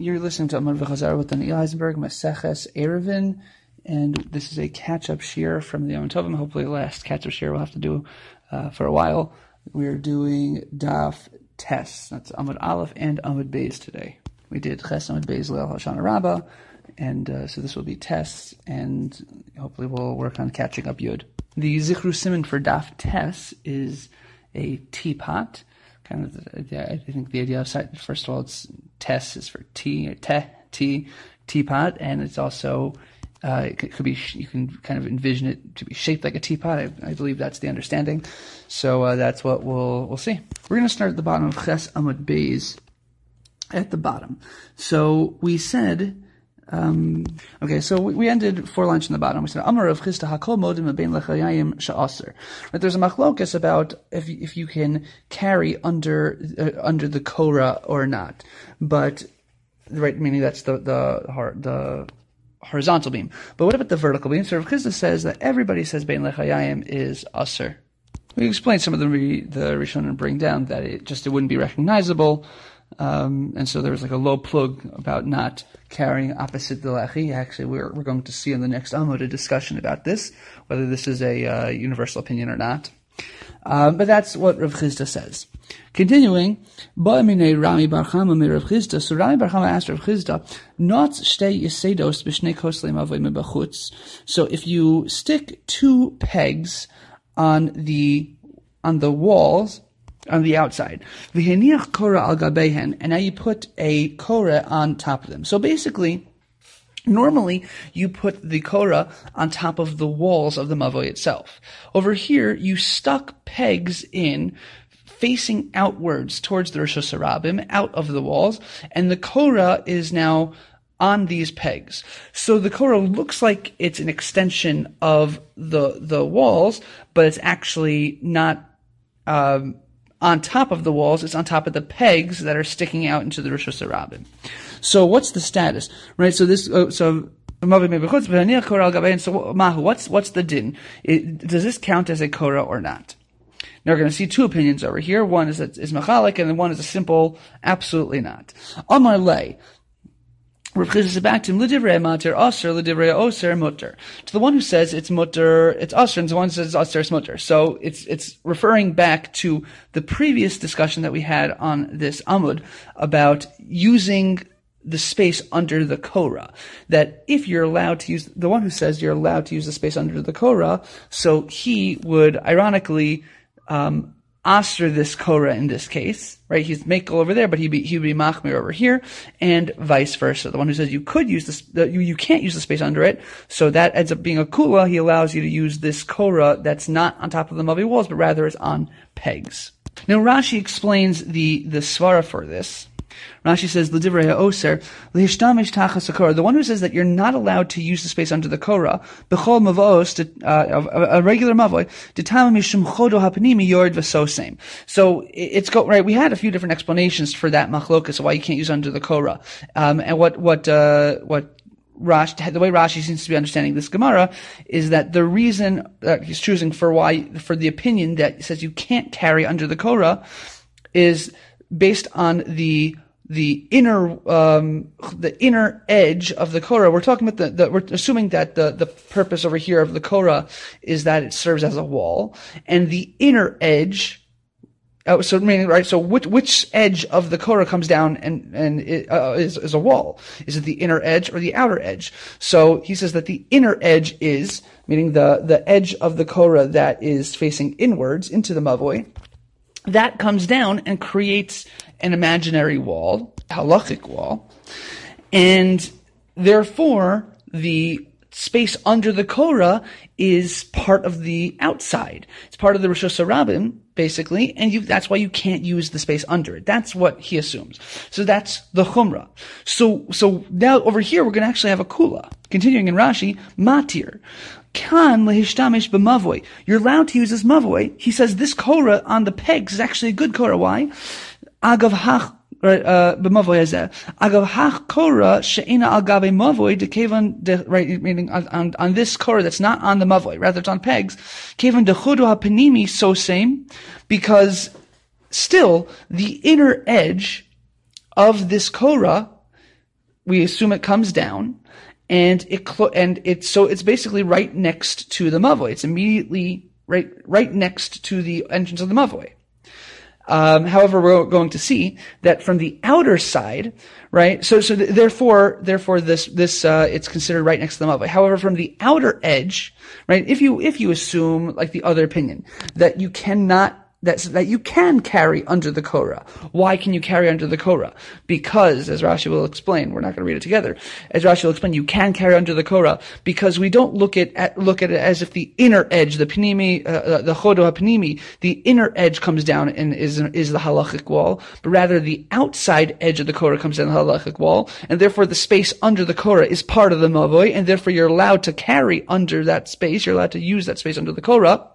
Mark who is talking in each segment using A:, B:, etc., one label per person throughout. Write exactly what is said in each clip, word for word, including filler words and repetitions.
A: You're listening to Amud V'Chazar with Daniel Eisenberg, Maseches Eruvin, and this is a catch-up shir from the Yom Tovim. Hopefully the last catch-up shir we'll have to do uh, for a while. We're doing Daf Tes. That's Amud Aleph and Amud Beis today. We did Ches Amud Beis Leil Hoshana Rabbah, and uh, so this will be Tes, and hopefully we'll work on catching up Yud. The Zichru Siman for Daf Tes is a teapot. Kind of, the, I think the idea of, first of all, it's Tes is for tea, te, tea, teapot, and it's also, uh, it could be, you can kind of envision it to be shaped like a teapot. I, I believe that's the understanding. So uh, that's what we'll we'll see. We're going to start at the bottom of Ches Amud Beis, at the bottom. So we said, Um, okay, so we, we ended four lines from the bottom. We said, Amar Rav Chisda hakol modim abein lechayayim sha'aser. Right, there's a machlokas about if if you can carry under uh, under the korah or not, but right, meaning that's the the the horizontal beam. But what about the vertical beam? So Rav Chisda says that everybody says bein lechayayim is aser. We explained some of the the Rishonim bring down that it just it wouldn't be recognizable. Um, and so there was like a low plug about not carrying opposite the lechi. Actually, we're we're going to see in the next Amud a discussion about this, whether this is a uh, universal opinion or not. Um, but that's what Rav Chisda says. Continuing, Ba'amine Rami Bar Chama me Rav Chisda. So Rami Bar Chama asked Rav Chisda, not shtei yisedos b'shnei koslei mavoi mebachutz. So if you stick two pegs on the on the walls, on the outside, v'heniach korah al gabehen, and now you put a korah on top of them. So basically, normally you put the korah on top of the walls of the mavoi itself. Over here, you stuck pegs in facing outwards towards the Rosh Hashanah, out of the walls, and the korah is now on these pegs. So the korah looks like it's an extension of the the walls, but it's actually not um on top of the walls, it's on top of the pegs that are sticking out into the Rosh Hashanah. So what's the status? Right, so this, uh, so, so Mahu, what's, what's the din? It, does this count as a korah or not? Now we're going to see two opinions over here. One is that is machalik, and then one is a simple, absolutely not. Amar lei. Rav Chisda says back to him, l'divrei mater aser, l'divrei oser mutter. To the one who says it's mutter, it's aser, and to the one who says it's aser, it's mutter. So it's it's referring back to the previous discussion that we had on this Amud about using the space under the korah. That if you're allowed to use, the one who says you're allowed to use the space under the korah, so he would ironically um Aster this korah in this case, right? He's makel over there, but he'd be, he'd be machmir over here, and vice versa. The one who says you could use this, the, you, you can't use the space under it, so that ends up being a kula. He allows you to use this korah that's not on top of the mavi walls, but rather is on pegs. Now Rashi explains the, the svara for this. Rashi says, "L'divrei ha'oser lihishtamesh tachas hakorah." The one who says that you're not allowed to use the space under the korah, b'chol mavos, a regular mavoi, d'tam mishum chodo hapnimi yord v'sosem. So it's go right. We had a few different explanations for that machlokas, why you can't use under the korah, um, and what what uh, what. Rashi, the way Rashi seems to be understanding this Gemara is that the reason that he's choosing for why, for the opinion that says you can't carry under the korah is based on the the inner um the inner edge of the korah. We're talking about the, the we're assuming that the the purpose over here of the korah is that it serves as a wall, and the inner edge. Uh, so meaning right. So which which edge of the korah comes down and and it, uh, is is a wall? Is it the inner edge or the outer edge? So he says that the inner edge is meaning the the edge of the korah that is facing inwards into the mavoi. That comes down and creates an imaginary wall, a halachic wall, and therefore the space under the korah is part of the outside. It's part of the Rosh Hashanah, basically, and you, that's why you can't use the space under it. That's what he assumes. So that's the chumrah. So, so now over here we're going to actually have a kula. Continuing in Rashi, matir. Kan lehishtamesh b'mavoi. You're allowed to use this mavoi. He says this korah on the pegs is actually a good korah. Why? Agav hach b'mavoi hazeh. Agav hach korah she'ena al gabe mavoi dekevan de, right, meaning on, on, on this korah that's not on the mavoi, rather it's on pegs. Kevan dechudu hapanimi so same, because still the inner edge of this korah we assume it comes down, and it clo- and it's so it's basically right next to the mavoi. It's immediately right right next to the entrance of the mavoi. Um, however, we're going to see that from the outer side, right? So, so th- therefore, therefore, this, this, uh, it's considered right next to the mavoi. However, from the outer edge, right? If you, if you assume, like the other opinion, that you cannot, that's, that you can carry under the Korah. Why can you carry under the Korah? Because, as Rashi will explain, we're not going to read it together. As Rashi will explain, you can carry under the Korah because we don't look at, at look at it as if the inner edge, the Pnimi, uh, the Chodo HaPnimi, the inner edge comes down and is is the halachic wall, but rather the outside edge of the Korah comes down the halachic wall, and therefore the space under the Korah is part of the Mavoi, and therefore you're allowed to carry under that space. You're allowed to use that space under the Korah,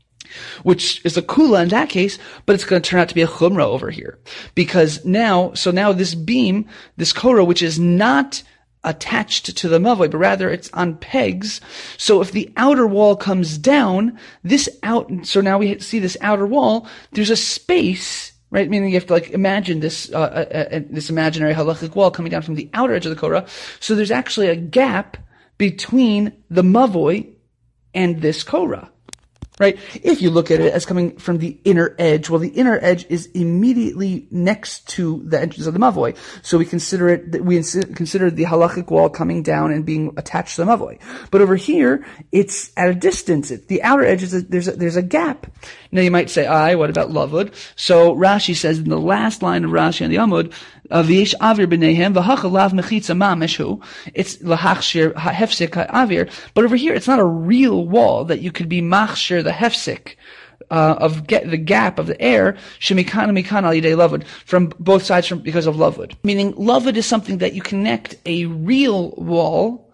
A: which is a kula in that case, but it's going to turn out to be a chumrah over here. Because now, so now this beam, this korah, which is not attached to the mavoi, but rather it's on pegs. So if the outer wall comes down, this out, so now we see this outer wall, there's a space, right? Meaning you have to like imagine this, uh, uh, uh, this imaginary halachic wall coming down from the outer edge of the korah. So there's actually a gap between the mavoi and this korah. Right? If you look at it as coming from the inner edge, well, the inner edge is immediately next to the entrance of the mavoi. So we consider it, we consider the halachic wall coming down and being attached to the mavoi. But over here, it's at a distance. It, the outer edge is, a, there's a, there's a gap. Now you might say, aye, what about lavud? So Rashi says in the last line of Rashi on the Amud, V'yesh avir b'neihem v'hacha lav mechitza ma meshu. It's lahachshir hefsik avir. But over here, it's not a real wall that you could be machshir the hefsik uh, of get the gap of the air shemikana mikana al yidei lavud from both sides from because of lavud. Meaning lavud is something that you connect a real wall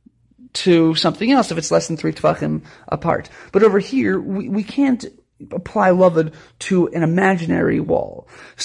A: to something else if it's less than three tvachim apart. But over here, we, we can't apply lavud to an imaginary wall.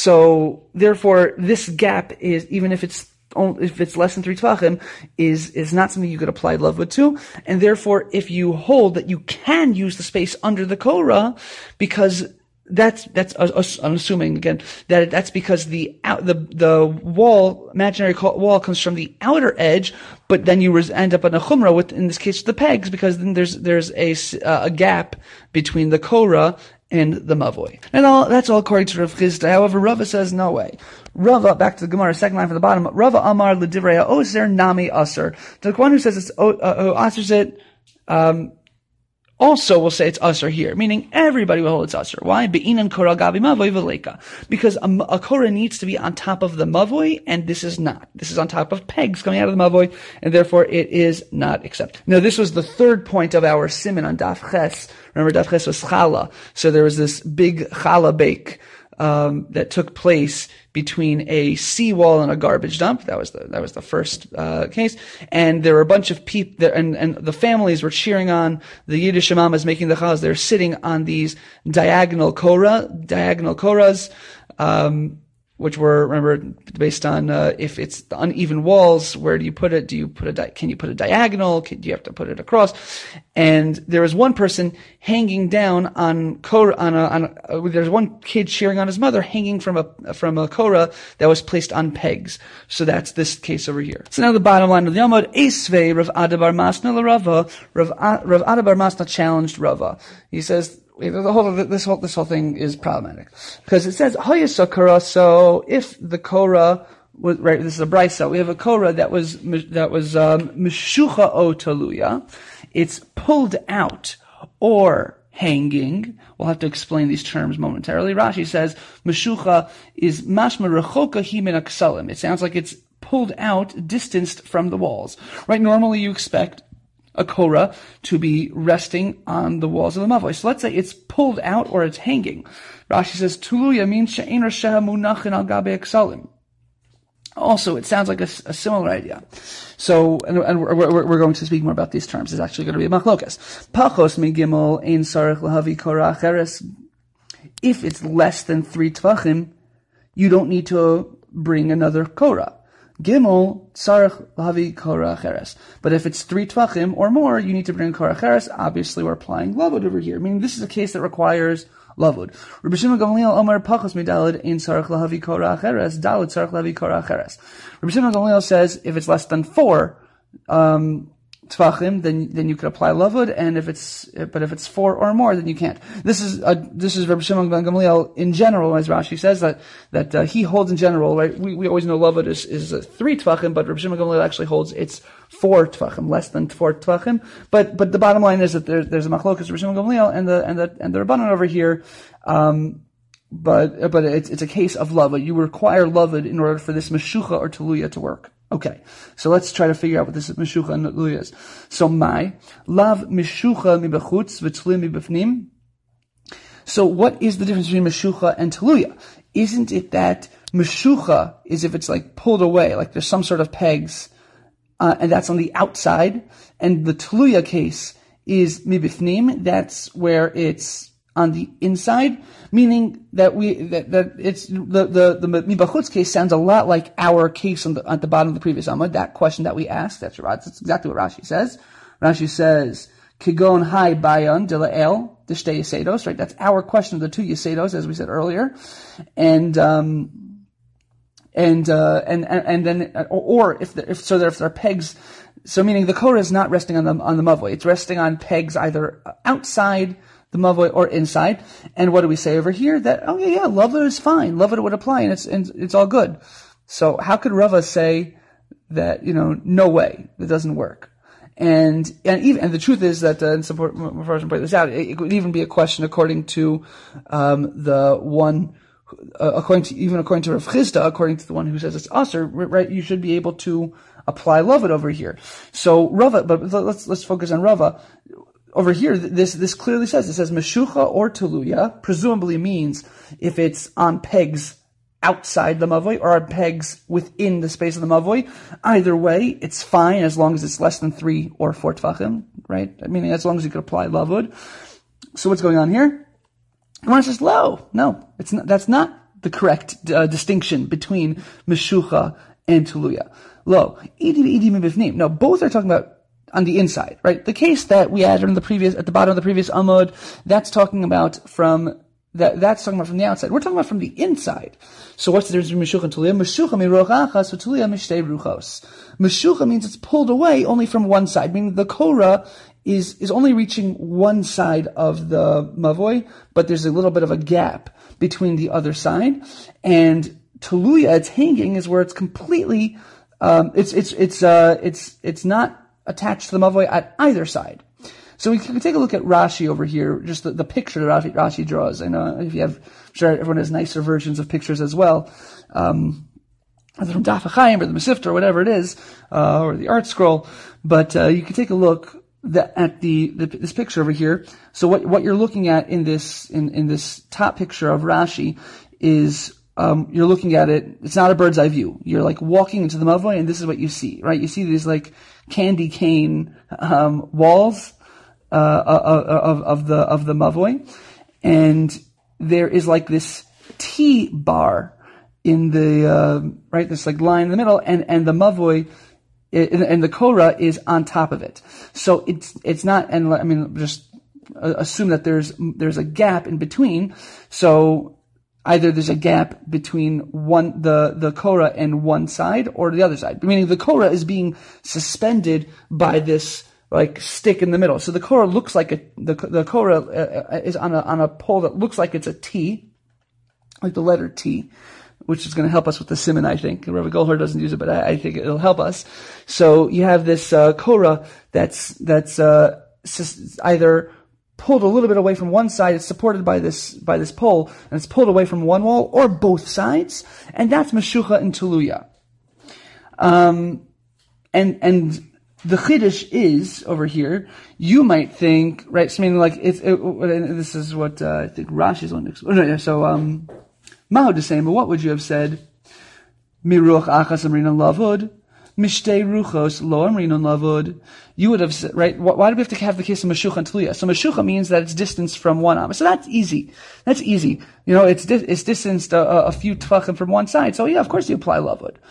A: So therefore, this gap is, even if it's only, if it's less than three tvachim, is is not something you could apply lavud to. And therefore, if you hold that you can use the space under the korah, because that's that's uh, I'm assuming again that that's because the out, the the wall imaginary wall comes from the outer edge, but then you res- end up on a chumrah with, in this case, the pegs, because then there's there's a uh, a gap between the korah and the mavoi. And all, that's all according to Rav Chisda. However, Rava says no way. Rava, back to the Gemara, second line from the bottom. Rava Amar l'divrei oser nami aser. The one who says it's uh, uh, asers it. Um, Also, we'll say it's usher here, meaning everybody will hold it's usher. Why? Be'inan korah gabi mavoi v'leika. Because a, a korah needs to be on top of the mavoi, and this is not. This is on top of pegs coming out of the mavoi, and therefore it is not accepted. Now, this was the third point of our siman on Daf Ches. Remember, Daf Ches was challah. So there was this big challah bake Um, that took place between a seawall and a garbage dump. That was the that was the first uh, case, and there were a bunch of people there, and and the families were cheering on the Yiddish mamas making the challahs. They're sitting on these diagonal korah, diagonal korahs, um, which were, remember, based on uh, if it's the uneven walls, where do you put it? Do you put a di- can you put a diagonal? Can, do you have to put it across? And there was one person hanging down on korah, on a, on a, uh, there's one kid cheering on his mother hanging from a from a korah that was placed on pegs. So that's this case over here. So now the bottom line of the Yomod, Esvei Rav Ada bar Masna l'Rava. Rav Rav Ada bar Masna challenged Rava. He says, the whole, this whole, this whole thing is problematic. Because it says, Hayasa korah, so if the korah was, right, this is a brisa, we have a korah that was, that was, um, mishucha o taluya. It's pulled out or hanging. We'll have to explain these terms momentarily. Rashi says, mishucha is mashma rechoka hi min aksalim. It sounds like it's pulled out, distanced from the walls. Right? Normally you expect a korah to be resting on the walls of the mavoi. So let's say it's pulled out or it's hanging. Rashi says, Tuluya means she'en rasheha munachin al gabe eksalim. Also, it sounds like a, a similar idea. So, and, and we're, we're, we're going to speak more about these terms. It's actually going to be a machlokas. Pachos mi gimel ein sarich lahavi korah acheres. If it's less than three tvachim, you don't need to bring another korah. Gimel tzarich lahavi korah acheres. But if it's three tvachim or more, you need to bring korah acheres. Obviously, we're applying lavud over here. Meaning, this is a case that requires lavud. Rabbi Shimon Gamliel Omar Pachos Midalid in Sarach Lahavi Korah Acheres, Dalid Sarach Lahavi Korah Acheres. Rabbi Shimon Gamliel says if it's less than four, um, Tvachim, then then you could apply lavud, and if it's but if it's four or more, then you can't. This is a, this is Rabbi Shimon ben Gamliel in general, as Rashi says that that uh, he holds in general. Right, we we always know lavud is is uh, three Tvachim, but Rabbi Shimon ben Gamliel actually holds it's four Tvachim, less than four Tvachim. But but the bottom line is that there, there's a machlokas Rabbi Shimon ben Gamliel and the and the and the Rabbanan over here. Um, but but it's it's a case of lavud. You require lavud in order for this meshucha or teluya to work. Okay, so let's try to figure out what this meshucha and teluya is. So my lav meshucha mibachutz v'tluya mibafnim. So what is the difference between meshucha and teluya? Isn't it that meshucha is if it's like pulled away, like there's some sort of pegs, uh, and that's on the outside, and the teluya case is mibafnim. That's where it's on the inside, meaning that we that, that it's the the the mibachutz case sounds a lot like our case on the at the bottom of the previous amud. That question that we asked, that's right. That's exactly what Rashi says. Rashi says kigon hai bayan de lael de shtei yesedos. Right, that's our question of the two yesedos, as we said earlier, and um and uh and and, and then or, or if the, if so, there if there are pegs. So meaning the korah is not resting on the on the mavoi. It's resting on pegs either outside the mavoi or inside. And what do we say over here? That, oh yeah, yeah, lavud is fine. Lavud would apply and it's, and it's all good. So how could Rava say that, you know, no way, it doesn't work? And, and even, and the truth is that, uh, and support, Mepharshim point this out, it, it could even be a question according to, um, the one, uh, according to, even according to Rav Chisda, according to the one who says it's usher, right, you should be able to apply lavud over here. So Rava, but let's, let's focus on Rava. Over here, this this clearly says, it says meshucha or teluya, presumably means if it's on pegs outside the mavoi or on pegs within the space of the mavoi. Either way, it's fine as long as it's less than three or four tvachim, right? Meaning as long as you can apply lavud. So what's going on here? Gemara says, lo, no, it's not, that's not the correct uh, distinction between meshucha and teluya. Lo, idi idi mibifnim. No, both are talking about on the inside, right? The case that we added in the previous, at the bottom of the previous amud, that's talking about from, that, that's talking about from the outside. We're talking about from the inside. So what's the difference between meshucha and teluya? Meshucha miroch achas, so teluya mishtei ruchos. Meshucha means it's pulled away only from one side, meaning the korah is, is only reaching one side of the mavoi, but there's a little bit of a gap between the other side. And teluya, it's hanging, is where it's completely, um, it's, it's, it's, uh, it's, it's not attached to the mavoi at either side. So we can take a look at Rashi over here, just the, the picture that Rashi, Rashi draws. I know if you have, I'm sure everyone has nicer versions of pictures as well. Um, either from Daf HaChaim or the Mesivta or whatever it is, uh, or the Art Scroll. But, uh, you can take a look that, at the, the, this picture over here. So what, what you're looking at in this, in, in this top picture of Rashi is, Um, you're looking at it, it's not a bird's eye view. You're like walking into the mavoi and this is what you see, right? You see these like candy cane, um, walls, uh, of, of the, of the mavoi. And there is like this T bar in the, uh, right, this like line in the middle and, and the mavoi, and the korah is on top of it. So it's, it's not, and I mean, just assume that there's, there's a gap in between. So, either there's a gap between one, the, the korah and one side or the other side. Meaning the korah is being suspended by this, like, stick in the middle. So the korah looks like a, the, the korah uh, is on a, on a pole that looks like it's a T, like the letter T, which is going to help us with the siman, I think. Rabbi Goldhar doesn't use it, but I, I think it'll help us. So you have this, uh, korah that's, that's, uh, either pulled a little bit away from one side, it's supported by this, by this pole, and it's pulled away from one wall, or both sides, and that's meshucha and teluya. Um, and, and the chiddush is, over here, you might think, right, so I mean, like, it's, it, this is what, uh, I think Rashi is going to explain. So, um, Mahu the same, but what would you have said? Miruch achas amrinan lavud, mishtei ruchos lo amrinan lavud. You would have said, right, why do we have to have the case of meshucha and teluya? So meshucha means that it's distance from one am. So that's easy. That's easy. You know, it's, di- it's distanced a, a few tvachim from one side. So yeah, of course you apply lavud.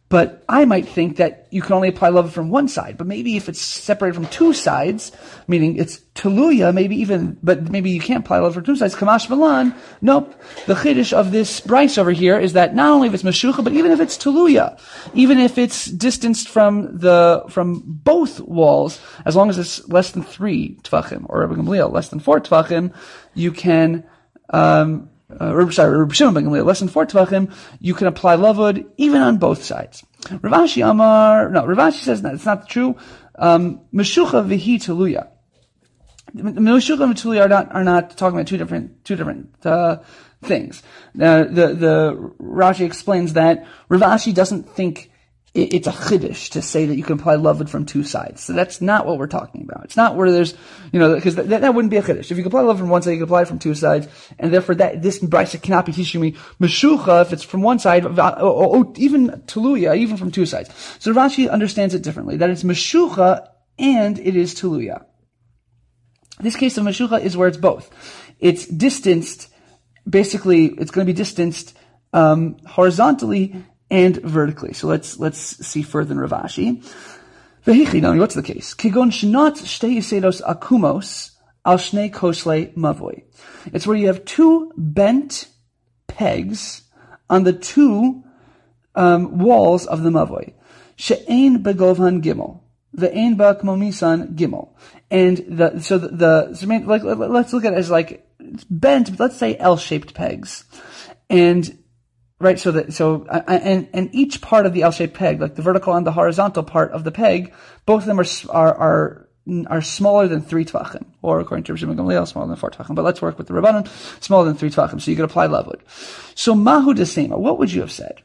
A: But I might think that you can only apply love from one side. But maybe if it's separated from two sides, meaning it's teluya, maybe even, but maybe you can't apply love from two sides. Kamash Malan, nope. The chiddush of this Bryce over here is that not only if it's meshucha, but even if it's teluya, even if it's distanced from the from both walls, as long as it's less than three tvachim, or Rabbi Gamliel, less than four tvachim, you can. Um, Uh, sorry, Reb Shimon ben Gamliel, less than four tvachim, you can apply lavud even on both sides. Rav Ashi Amar, no, Rav Ashi says that it's not true. Um, Meshucha v'hi teluya. Meshucha and teluya are not, are not talking about two different, two different, uh, things. Uh, the, the, Rashi explains that Rav Ashi doesn't think it, it's a chiddush to say that you can apply lavud from two sides. So that's not what we're talking about. It's not where there's, you know, because that, that wouldn't be a chiddush. If you can apply lavud from one side, you can apply it from two sides, and therefore that, this brisa cannot be teaching me meshucha if it's from one side, or, or, or even teluya, even from two sides. So Rashi understands it differently, that it's meshucha and it is teluya. This case of meshucha is where it's both. It's distanced, basically, it's going to be distanced, um, horizontally and vertically. So let's, let's see further in Rav Ashi. Vehichi, now what's the case? Kigon shnot shtei yisedos akumos al shnei kosle mavoi. It's where you have two bent pegs on the two, um, walls of the mavoi. She'ein begovhan gimel. Ve'ein ba kmomisan gimel. And the, so the, the so like, let's look at it as like, it's bent, let's say L-shaped pegs. And, right, so that, so, and, and each part of the L-shaped peg, like the vertical and the horizontal part of the peg, both of them are, are, are, are smaller than three tvachim, or according to Rav Shimon ben Gamliel, smaller than four tvachim. But let's work with the Rabbanon, smaller than three tvachim, so you could apply lavud. So mahu desema, what would you have said?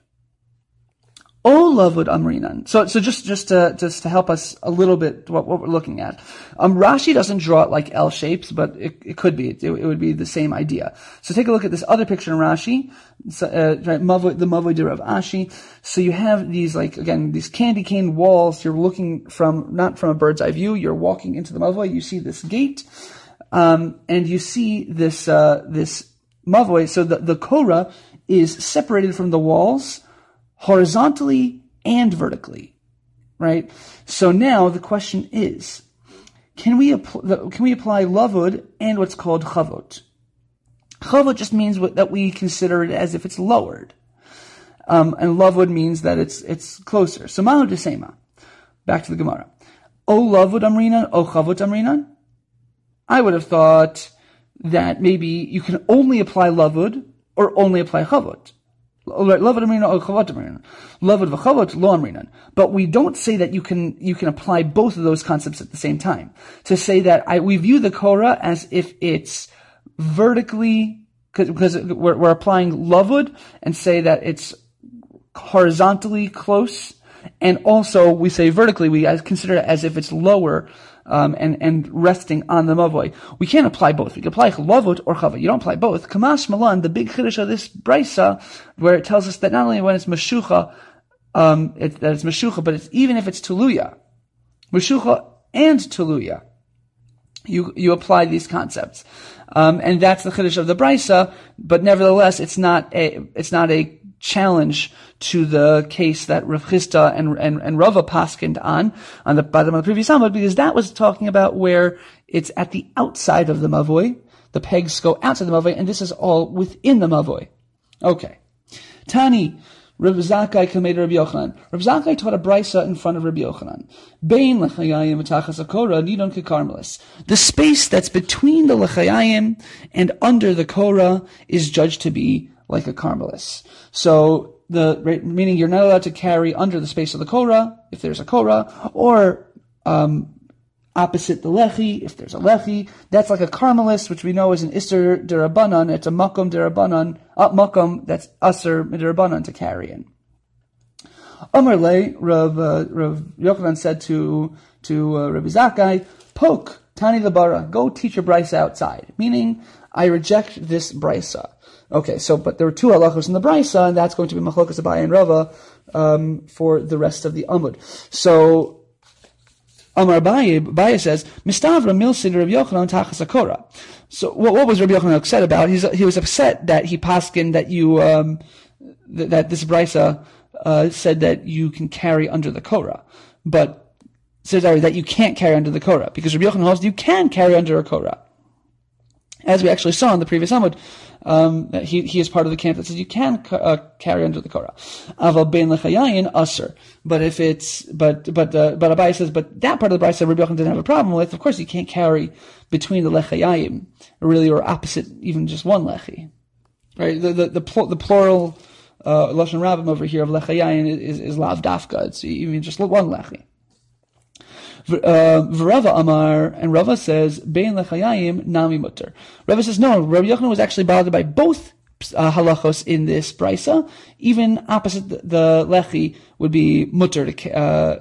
A: O lavud amrinan. So, so just, just to, just to help us a little bit what, what we're looking at. Um, Rashi doesn't draw it like L shapes, but it, it could be. It, it would be the same idea. So take a look at this other picture in Rashi. So, uh, right, Mavoi, the Mavoi de Rav Ashi. So you have these, like, again, these candy cane walls. You're looking from, not from a bird's eye view. You're walking into the Mavoi. You see this gate. Um, and you see this, uh, this Mavoi. So the, the Korah is separated from the walls horizontally and vertically, right? So now the question is, can we apply, can we apply lavud and what's called chavot? Chavot just means what, that we consider it as if it's lowered. Um, and lavud means that it's, it's closer. So mahu desema. Back to the Gemara. O lavud amrinan, o chavot amrinan? I would have thought that maybe you can only apply lavud or only apply chavot. But we don't say that you can you can apply both of those concepts at the same time. To say that I, we view the Korah as if it's vertically, because we're, we're applying lavud, and say that it's horizontally close, and also we say vertically, we consider it as if it's lower, um, and, and resting on the mavoi. We can't apply both. We can apply lavud or chavot. You don't apply both. Kamash Malan, the big chiddush of this brisa, where it tells us that not only when it's meshucha, um, it, that it's meshucha, but it's even if it's teluya, meshucha and teluya, you you apply these concepts, um, and that's the chiddush of the brisa. But nevertheless, it's not a it's not a challenge to the case that Rav Chisda and, and, and Rava paskined on, on the bottom of the previous Amud, because that was talking about where it's at the outside of the mavoi. The pegs go outside the mavoi, and this is all within the mavoi. Okay. Tani, Rav Zakkai kamed Rabbi Yochanan. Rav Zakkai taught a brisa in front of Rabbi Yochanan. Bein lechayayim v'tachas hakora nidon kekarmelis. The space that's between the lechayayim and under the korah is judged to be like a karmelis. So, the, meaning you're not allowed to carry under the space of the korah, if there's a korah, or, um, opposite the lechi, if there's a lechi. That's like a karmelis, which we know is an iser derabanan. It's a makom derabanan, uh, makom that's aser derabanan to carry in. Amar le, Rav, uh, Rav Yochanan said to, to, uh, Rabbi Zakkai, poke, tani labara, go teach a brisa outside. Meaning, I reject this brisa. Okay, so, but there were two halachos in the brisa, and that's going to be machlokas Abaye and Rava, um, for the rest of the Amud. So, Amar Abaye, Abaye says, Mistavra milsid Rabbi Yochanan tachas hakora. So, what, what was Rabbi Yochanan upset about? He's, he was upset that he paskined that you, um, th- that this brisa, uh, said that you can carry under the Korah, but says sorry, that you can't carry under the Korah, because Rabbi Yochanan holds you can carry under a Korah. As we actually saw in the previous Amud, um, he, he is part of the camp that says you can uh, carry under the Korah. Aval bein lechayayin aser. But if it's, but, but, uh, but Abai says, but that part of the Brisa Rabbi Yochanan didn't have a problem with. Of course, you can't carry between the lechayayim, really, or opposite even just one lechi. Right? The, the, the, pl- the plural, uh, Lashon Rabbim over here of lechayayin is, is, is lav dafka. It's even just one lechi. Uh, Rava Amar, and Rava says, Bein lechayayim nami mutter. Rava says, no, Rabbi Yochanan was actually bothered by both uh, halachos in this brisa. Even opposite the, the lechi would be mutter to, uh,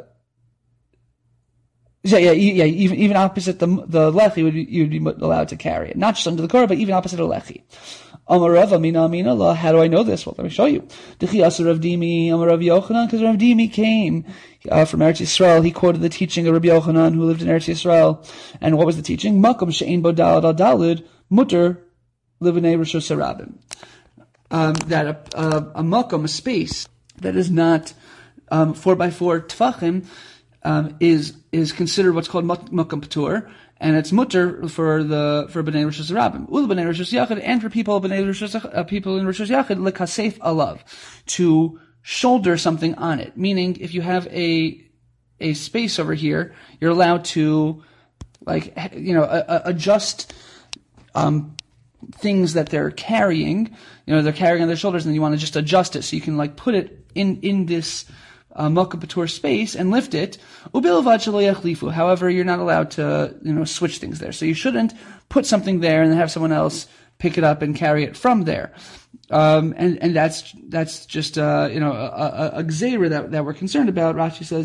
A: yeah, yeah, yeah, even, even opposite the, the lechi would be, you would be allowed to carry it. Not just under the Korah, but even opposite a lechi. Amar Rava, mina mina Allah. How do I know this? Well, let me show you. Dechi Asar Rav Dimi, Amar Rav Yochanan, because Rav Dimi came uh, from Eretz Yisrael. He quoted the teaching of Rabbi Yochanan, who lived in Eretz Yisrael. And what was the teaching? Makom she'ein bo dalad al dalid, mutter livnei rishos harabim. Um, that a, a, a makom, a space that is not um, four by four tfachim, um, is is considered what's called makom patur. And it's mutter for the for bnei rishos harabim, ul bnei rishos yachid, and for people bnei rishos uh, people in rishos yachid lekasef alav, to shoulder something on it. Meaning, if you have a a space over here, you're allowed to, like, you know, a, a adjust um, things that they're carrying. You know, they're carrying on their shoulders, and you want to just adjust it so you can, like, put it in in this Uh, Makom Patur space and lift it. However, you're not allowed to, you know, switch things there. So you shouldn't put something there and then have someone else pick it up and carry it from there. Um, and, and that's, that's just, uh, you know, a, a, a gzeira that, that we're concerned about. Rashi says,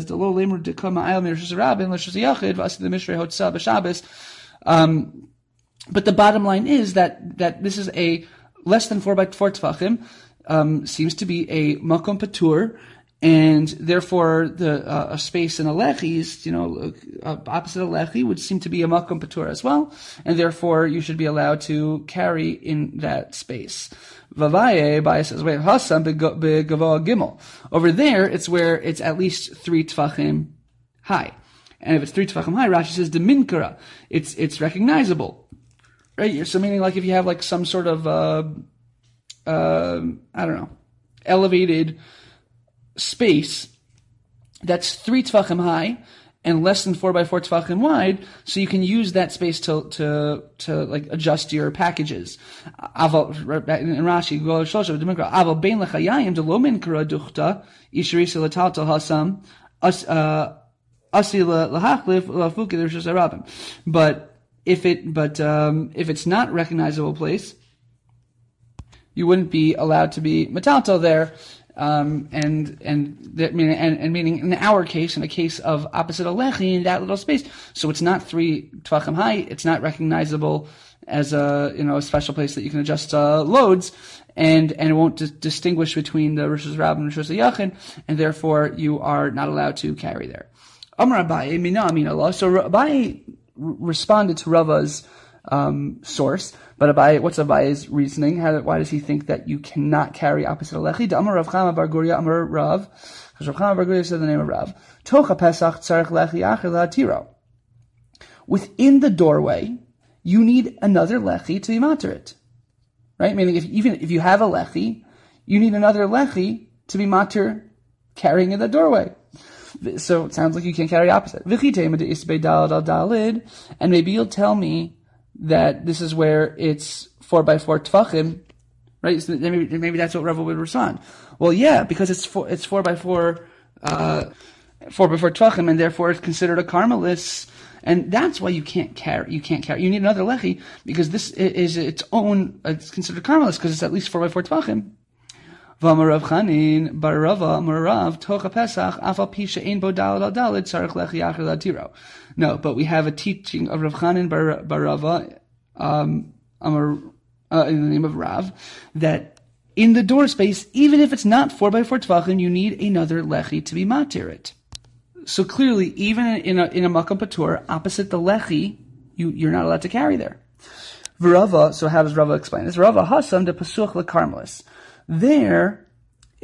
A: um, but the bottom line is that, that this is a less than four by four tefachim, um, seems to be a Makom Patur. And therefore, the uh, a space in a lechi is, you know, uh, opposite a lechi would seem to be a makom patur as well, and therefore you should be allowed to carry in that space. Vavaye, Baya says, wait, hasam begavoa gimel. Over there, it's where it's at least three tfachim high, and if it's three tfachim high, Rashi says deminkara, it's it's recognizable, right? So meaning, like, if you have like some sort of uh, uh, I don't know, elevated space that's three tefachim high and less than four by four tefachim wide, so you can use that space to to to like adjust your packages. Aval in Rashi, aval bein lechayayim de lo minkara duchta ishrisa lataltal hasam asi lahachlif lafuki l'rishos harabim. But if it but um, if it's not recognizable place, you wouldn't be allowed to be metaltal there. Um, and, and, that, and, and meaning in our case, in a case of opposite a lechi, in that little space. So it's not three tvachim high, it's not recognizable as a, you know, a special place that you can adjust, uh, loads, and, and it won't di- distinguish between the rishos harabim and rishos yachid, and therefore you are not allowed to carry there. Amar Abaye, mina amin Allah. So Abaye responded to Rava's, um, source. But Abaye, what's Abaye's reasoning? How, why does he think that you cannot carry opposite a lechi? Amar Rav Chama bar Guria Amar Rav, because Rav Chama bar Guria said the name of Rav. Tocha Pesach tzarich lechi acher lahatiro. Within the doorway, you need another lechi to be mater it, right? Meaning, if even if you have a lechi, you need another lechi to be mater carrying in the doorway. So it sounds like you can't carry opposite. And maybe you'll tell me that this is where it's four by four tefachim, right? So maybe, maybe that's what Rava would respond. Well, yeah, because it's four, it's four by four, uh, four by four tefachim, and therefore it's considered a karmelis, and that's why you can't carry. You can't carry. You need another lechi because this is its own. It's considered karmelis because it's at least four by four tefachim. V'amar Rav Chanin bar Rava amar Rav tocha Pesach afal pi she'ein bo dalad al dalid tzarich lechi acher latiro. No, but we have a teaching of Rav Chanin bar, bar Rava, um, amar, uh, in the name of Rav, that in the door space, even if it's not four by four tvachim, you need another lechi to be matir it. So clearly, even in a in a makom patur opposite the lechi, you you're not allowed to carry there. V'Rava, so how does Rava explain this? Rava hasam de pasuch lekarmelis. There,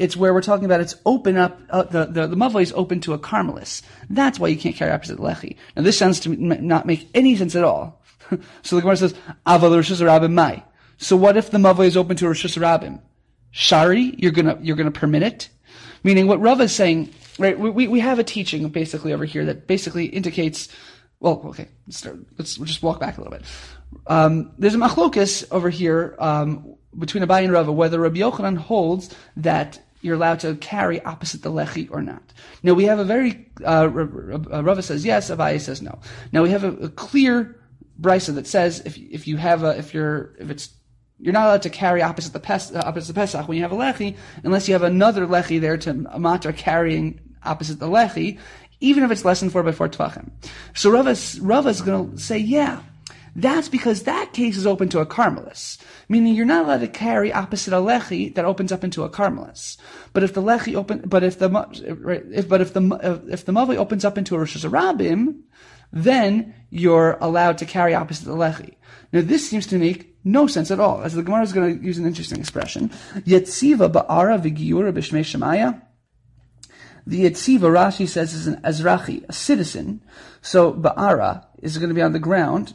A: it's where we're talking about it's open up, uh, the, the, the mavoi is open to a carmelis. That's why you can't carry opposite the lechi. Now this sounds to not make any sense at all. So the Gemara says, Aval Rishus Rabim Mai. So what if the mavoi is open to a Rishus Rabim? Shari, you're gonna, you're gonna permit it? Meaning what Rava is saying, right, we, we have a teaching basically over here that basically indicates, well, okay, let's, start, let's just walk back a little bit. Um, there's a machlokas over here, um, between Abaye and Rava, whether Rabbi Yochanan holds that you're allowed to carry opposite the lechi or not. Now we have a very, uh, Rava says yes, Abaye says no. Now we have a, a clear brisa that says if, if you have a, if you're, if it's, you're not allowed to carry opposite the Pes, uh, opposite the Pesach when you have a lechi, unless you have another lechi there to matter carrying opposite the lechi, even if it's less than four by four tvachim. So Rava, Rava's going to say, yeah, that's because that case is open to a carmelis, meaning you're not allowed to carry opposite a lechi that opens up into a carmelis. But if the lechi open, but if the right, if but if the if the mavoi opens up into a Rosh Hashanah, then you're allowed to carry opposite the lechi. Now this seems to make no sense at all. As the Gemara is going to use an interesting expression, Yetziva ba'ara v'giyura b'shmei Shemaya. The Yetziva, Rashi says, is an Azrachi, a citizen. So ba'ara is going to be on the ground.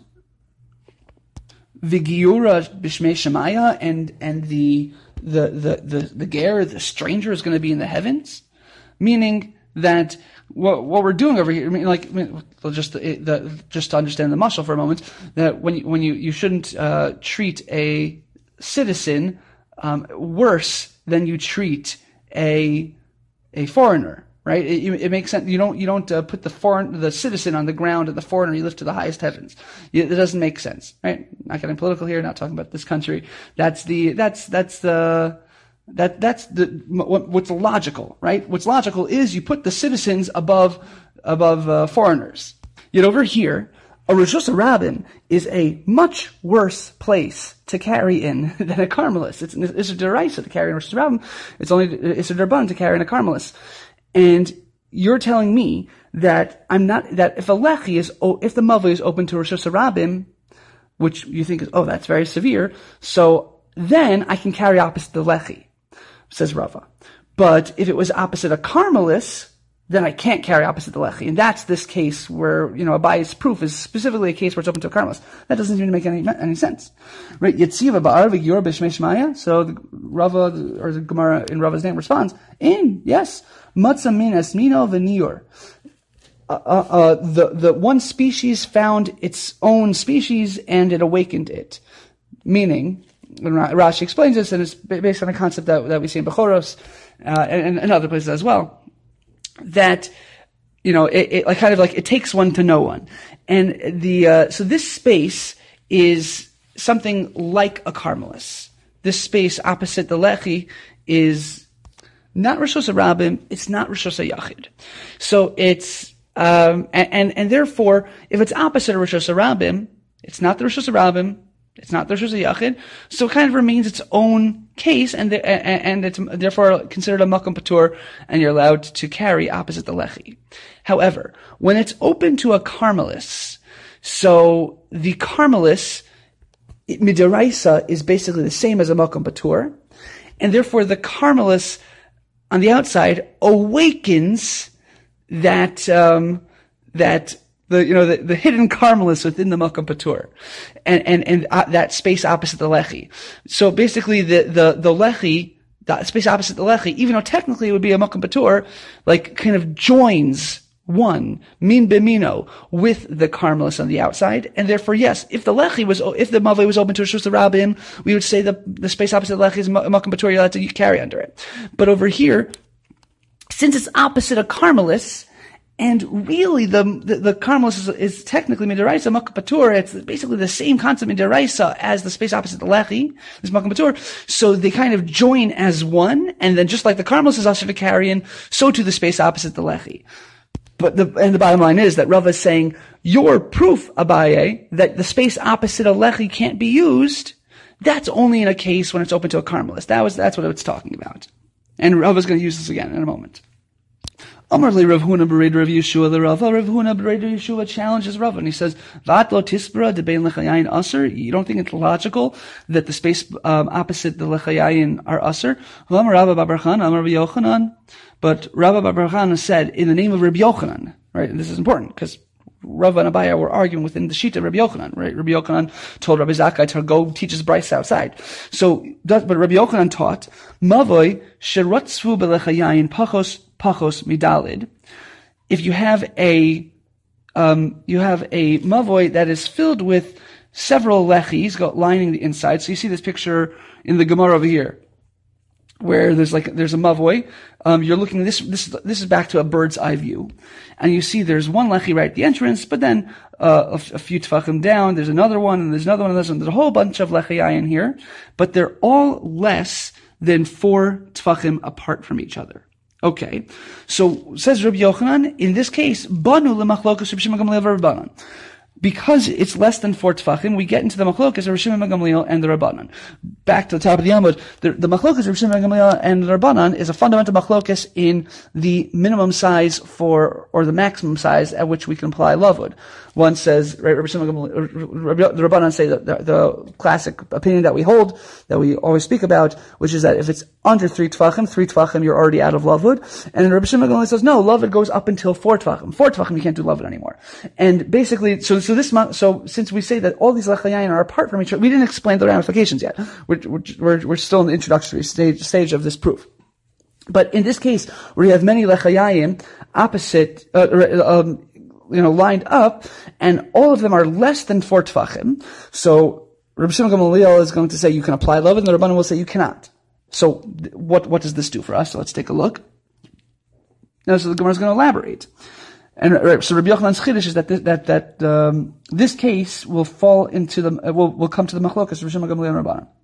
A: V'giyura b'shmei Shemaya, and and the the the the the ger, the stranger, is going to be in the heavens, meaning that what what we're doing over here, I mean, like, I mean, just the, the just to understand the mashal for a moment, that when you, when you you shouldn't uh, treat a citizen um, worse than you treat a a foreigner. Right? It, it makes sense. You don't, you don't uh, put the foreign, the citizen on the ground and the foreigner you lift to the highest heavens. You, it doesn't make sense. Right? Not getting political here, not talking about this country. That's the, that's, that's the, that, that's the, what, what's logical, right? What's logical is you put the citizens above, above, uh, foreigners. Yet over here, a Rosh Hashanah is a much worse place to carry in than a carmelis. It's, it's a deraisa to carry in Rosh Hashanah. It's only, it's a derban to carry in a carmelis. And you're telling me that I'm not, that if a lechi is, if the mavoi is open to Rosh Hashanah, which you think is, oh, that's very severe, so then I can carry opposite the lechi, says Rava. But if it was opposite a carmelis, then I can't carry opposite the lechi. And that's this case where, you know, Abaye's proof is specifically a case where it's open to a carmelis. That doesn't even make any, any sense. Right? Yetziva ba'ar v'gior b'shmei Shemaya. So the Rava, or the Gemara in Rava's name responds, in, yes. Matzah minas mino v'nior. Uh, uh, uh, the, the one species found its own species and it awakened it. Meaning, Rashi explains this, and it's based on a concept that, that we see in Bechoros, uh, and, and other places as well, that, you know, it, it like kind of like it takes one to know one. And the, uh, so this space is something like a carmelis. This space opposite the lechi is not Rosh Hashanah, it's not Rosh Hashanah. So it's, um, and, and, and therefore, if it's opposite of Rosh Hashanah, it's not the Rosh Hashanah, it's not the Rosh Hashanah, so it kind of remains its own case, and the, and it's therefore considered a Makom Patur, and you're allowed to carry opposite the Lechi. However, when it's open to a Carmelis, so the Carmelis, Midiraisa, is basically the same as a Makom Patur, and therefore the Carmelis on the outside awakens that, um, that, the, you know, the, the hidden carmelis within the Makom Patur. And, and, and, uh, that space opposite the Lechi. So basically the, the, the Lechi, the space opposite the Lechi, even though technically it would be a Makom Patur, like kind of joins one, min b'mino, with the carmelis on the outside. And therefore, yes, if the Lechi was, if the Mavoi was open to Rishus Rabim, we would say the, the space opposite the Lechi is Makom Patur, you're allowed to carry under it. But over here, since it's opposite a carmelis, and really, the the, the carmelis is, is technically midiraisa makom patur. It's basically the same concept midiraisa as the space opposite the lechi, this makom patur. So they kind of join as one, and then just like the carmelis is also to carry in, so too the space opposite the lechi. But the and the bottom line is that Rava is saying your proof, Abaye, that the space opposite a lechi can't be used. That's only in a case when it's open to a carmelis. That was that's what it's talking about. And Rava is going to use this again in a moment. Amar le Rav Huna b'Reid Rav Yeshua le Rava. Rav Huna b'Reid Rav Yeshua challenges Rava, and he says, "Vat lo tispra de bein lechayayin aser." You don't think it's logical that the space um, opposite the lechayayin are aser? Amar Rabba bar Chan, Amar Rabbi Yochanan. But Rabba bar Chan said in the name of Rabbi Yochanan, right? And this is important because Rava and Abaya were arguing within the sheet of Rabbi Yochanan, right? Rabbi Yochanan told Rabbi Zakkai to go teach his brayso outside. So, but Rabbi Yochanan taught, Mavoi sherotzvu belechayayin pachos pachos midalid. If you have a, um, you have a mavoi that is filled with several lechis lining the inside. So you see this picture in the Gemara over here, where there's like, there's a mavoi. Um, you're looking, this, this, this is back to a bird's eye view. And you see there's one lechi right at the entrance, but then, uh, a, a few tefachim down, there's another one, and there's another one, and there's, there's a whole bunch of lechi in here, but they're all less than four tefachim apart from each other. Okay. So, says Rabbi Yochanan, in this case, banu lemachlokas Rabbi Shimon Gamliel v'Rabbanan. Because it's less than four tefachim, we get into the machlokas of Rabbi Shimon ben Gamliel and the Rabbanan. Back to the top of the Amud, the, the machlokas of Rabbi Shimon ben Gamliel and the Rabbanan is a fundamental machlokas in the minimum size for, or the maximum size at which we can apply lavud. One says, right, Rabbi Shimon ben Gamliel, the Rabbanan say that the, the classic opinion that we hold, that we always speak about, which is that if it's under three tefachim, three tefachim, you're already out of lavud. And Rabbi Shimon ben Gamliel says, no, lavud goes up until four tefachim. Four tefachim, you can't do lavud anymore. And basically, so So this month, so since we say that all these lechayayin are apart from each other, we didn't explain the ramifications yet. We're, we're, we're still in the introductory stage, stage of this proof. But in this case, where you have many lechayayim opposite, uh, um, you know, lined up, and all of them are less than four tefachim, so Rabbi Shimon Gamliel is going to say you can apply love, and the Rabbanan will say you cannot. So what, what does this do for us? So let's take a look. Now, so the Gemara is going to elaborate. And right, so Rabbi Yochanan's chiddush is that this, that that um, this case will fall into the uh, will will come to the machlokas Rabbi Shimon Gamliel and Rabbanan.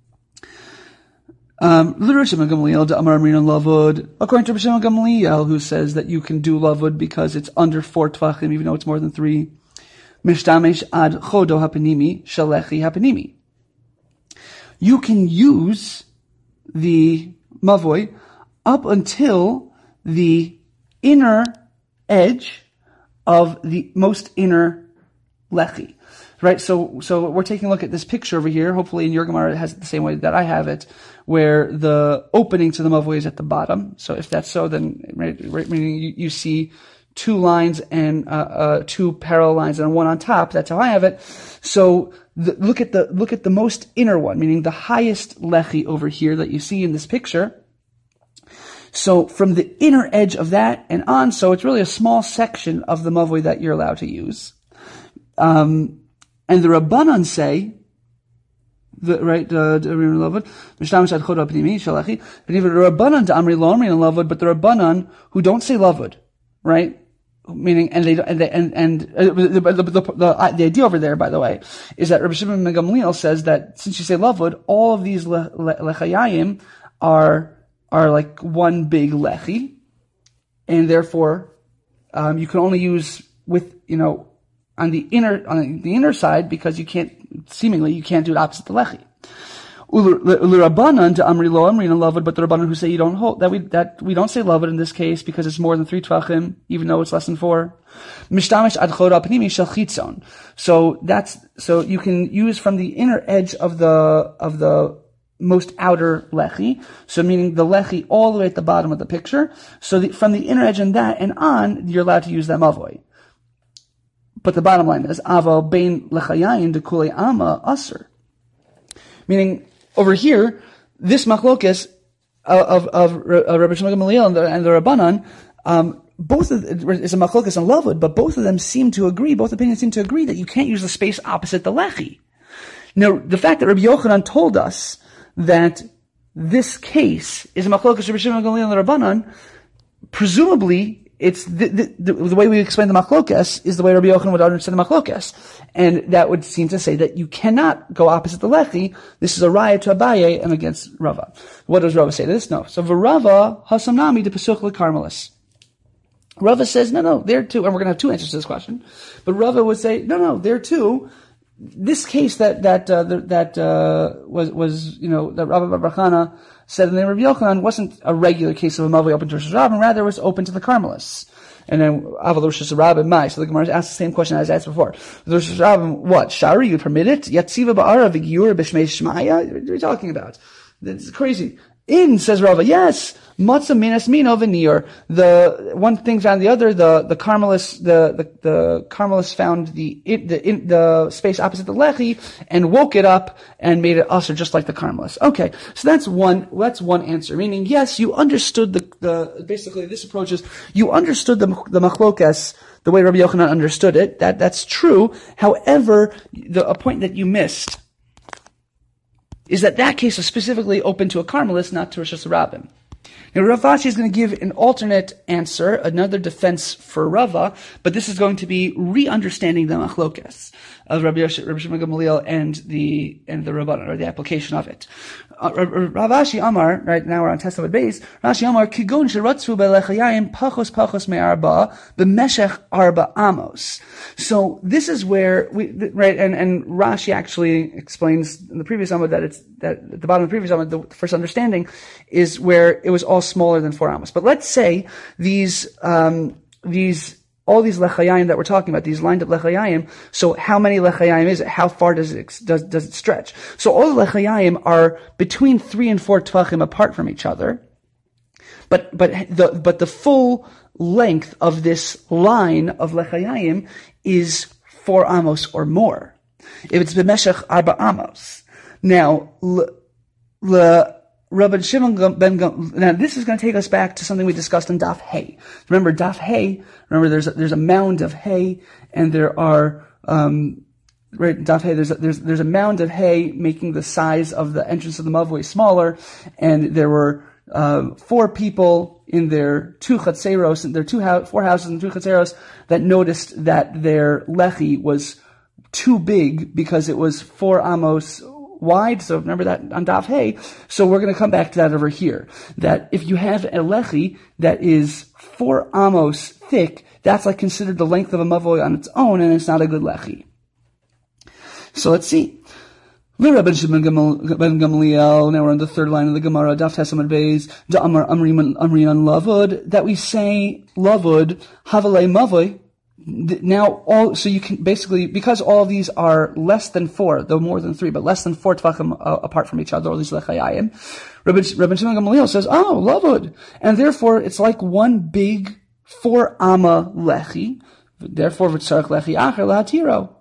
A: Um, Rabbi Shimon Gamliel de Amar Amrin Lavud, according to Rabbi Shimon Gamliel, who says that you can do lavud because it's under four tvachim, even though it's more than three. Mishtamesh ad chodo hapanimi shalechi hapanimi. You can use the mavoi up until the inner edge of the most inner lechi, right? So, so we're taking a look at this picture over here. Hopefully in your Gemara it has it the same way that I have it, where the opening to the mavoi is at the bottom. So if that's so, then, right, right meaning you, you see two lines and, uh, uh, two parallel lines and one on top. That's how I have it. So the, look at the, look at the most inner one, meaning the highest lechi over here that you see in this picture. So from the inner edge of that and on, so it's really a small section of the mavoi that you're allowed to use. Um, and the Rabbanan say, the, right, uh, the Rabbanan to Amri lo Amri and lavud, but the Rabbanan who don't say lavud, right? Meaning, and they, and they, and, and, uh, the, the, the, the, the idea over there, by the way, is that Rabbi Shimon ben Gamliel says that since you say lavud, all of these le, le, lechayayim are, are like one big lechi, and therefore, um, you can only use with, you know, on the inner, on the inner side, because you can't, seemingly, you can't do it opposite the lechi. Rabbanan to Amri lo Amri and lavud, but the Rabbanan who say you don't hold, that we, that we don't say lavud in this case because it's more than three tvachim, even though it's less than four. Mishtamish ad chod apnimi shel chitzon. So that's, so you can use from the inner edge of the, of the, most outer lechi, so meaning the lechi all the way at the bottom of the picture. So the, from the inner edge and that and on, you're allowed to use that mavoi. But the bottom line is aval bein lechayayin de kulei ama aser. Meaning over here, this machlokes of of, of Rabbi Shimon Gamliel and the, and the Rabbanan, um, both of is a machlokes and lavud, but both of them seem to agree. Both opinions seem to agree that you can't use the space opposite the lechi. Now, the fact that Rabbi Yochanan told us that this case is a machlokas Rabbi Shimon Gamliel and the Rabbanan, presumably it's the, the, the, the way we explain the machlokas is the way Rabbi Yochanan would understand the machlokas, and that would seem to say that you cannot go opposite the lechi. This is a raya to Abaye and against Rava. What does Rava say to this? No. So v'Rava hasamnami de pesuch lekarmelis. Rava says no, no, there too, and we're going to have two answers to this question. But Rava would say no, no, there too. this case that that uh, that uh, was was you know that Rabbi Bar Chana said in the name of Rabbi Yochanan wasn't a regular case of a mavoi open to Rosh Hashanah, rather it was open to the Carmelists. And then Aval Rosh Hashanah Mai. So the Gemara asked the same question as I asked before. Rosh Hashanah, what Shari? You permit it? Yatziva ba'ara v'giur b'shmei shmaya? What are you talking about? It's crazy. In, says Rava, yes, matzah minas mino v'nir. The one thing found the other. The the Carmelists, the the, the Carmelists found the it, the in, the space opposite the lechi and woke it up and made it usher just like the Carmelists. Okay, so that's one that's one answer. Meaning, yes, you understood the the basically this approach is you understood the the machlokas the way Rabbi Yochanan understood it. That that's true. However, the a point that you missed is that that case is specifically open to a Carmelist, not to Rosh Hashanah. Now, Rav Ashi is going to give an alternate answer, another defense for Rava, but this is going to be re-understanding the machlokas of Rabbi Shimon Gamaliel and the and the Rabbanan, or the application of it. Uh, Rav Ashi Amar, right now we're on Testament base. Rashi Amar kigon sheratzu belechayim pachos pachos me'arba b'meshech arba amos. So this is where we right, and and Rashi actually explains in the previous Amar that it's that at the bottom of the previous Amar, the first understanding is where it was all smaller than four amos. But let's say these um these all these lechayim that we're talking about, these lined up lechayim, so how many lechayim is it? How far does it, does, does it stretch? So all the lechayim are between three and four tvachim apart from each other. But, but the, but the full length of this line of lechayim is four amos or more. If it's b'meshech arba amos. Now, l, l, Rabbi Shimon ben Gamliel. Now, this is going to take us back to something we discussed in Daf Hay. Remember, Daf Hay. Remember, there's a, there's a mound of hay, and there are um, right Daf Hay. There's a, there's there's a mound of hay making the size of the entrance of the mavoi smaller, and there were uh, four people in their two chatzeros, and their two ho- four houses and two chatzeros that noticed that their lechi was too big because it was four amos wide. So remember that on Daf Hay. So we're going to come back to that over here. That if you have a lechi that is four amos thick, that's like considered the length of a mavoi on its own, and it's not a good lechi. So let's see. Rabbi Shimon ben Gamliel. Now we're on the third line of the Gemara. Daf Tesamad Beis. Da Amar Amriman Amrian Lavud. That we say Lavud Havalei Mavoi. Now, all so you can basically, because all of these are less than four, though more than three, but less than four tvachim uh, apart from each other, all these lechayim. Rabbi, Rabbi Shimon Gamaliel says, "Oh, lavud," and therefore it's like one big four amma lechi. Therefore, v'tzarich lechi acher lahatiro.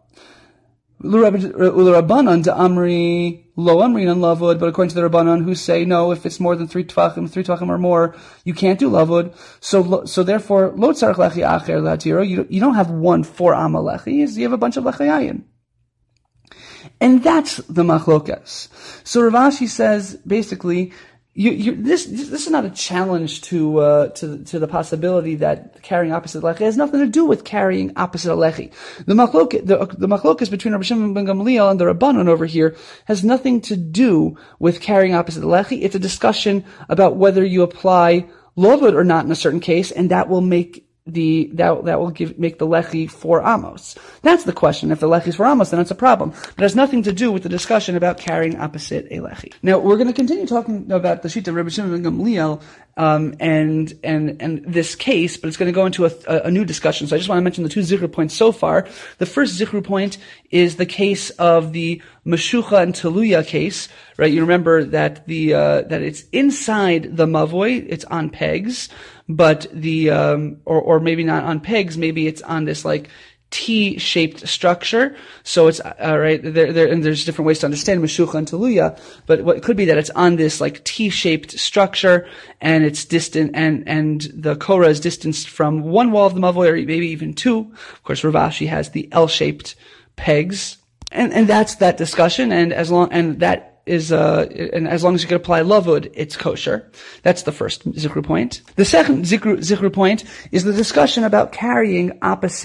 A: Rabbanan to Amri lo Amri and lavud, but according to the Rabbanan who say no, if it's more than three tvachim, three tvachim or more, you can't do lavud. So, so therefore, lo tzarich lechi acher lahatiro. You you don't have one four amma lechi. You have a bunch of lechayim, and that's the machlokas. So Rav Ashi says basically. You, you, this, this is not a challenge to, uh, to, to the possibility that carrying opposite lechi has nothing to do with carrying opposite lechi. The machlok, the, the machlokas between Rabbi Shimon ben Gamliel and the Rabbanon over here has nothing to do with carrying opposite lechi. It's a discussion about whether you apply lovud or not in a certain case, and that will make the that that will give make the lechi four amos. That's the question. If the lechi is four amos, then it's a problem. But it has nothing to do with the discussion about carrying opposite a lechi. Now we're going to continue talking about the shita of Rabbi Shimon ben Gamliel um, and and and this case, but it's going to go into a, a, a new discussion. So I just want to mention the two zikru points so far. The first zikru point is the case of the Meshucha and Teluya case, right? You remember that the uh, that it's inside the mavoi, it's on pegs. But the, um, or, or maybe not on pegs, maybe it's on this like T-shaped structure. So it's, uh, right, there, there, and there's different ways to understand Meshucha and Teluya, but what it could be that it's on this like T-shaped structure and it's distant, and, and the Korah is distanced from one wall of the Mavoi or maybe even two. Of course, Rav Ashi has the L-shaped pegs. And, and that's that discussion, and as long, and that is, uh, and as long as you can apply lavud, it's kosher. That's the first zikru point. The second zikru, zikru point is the discussion about carrying opposite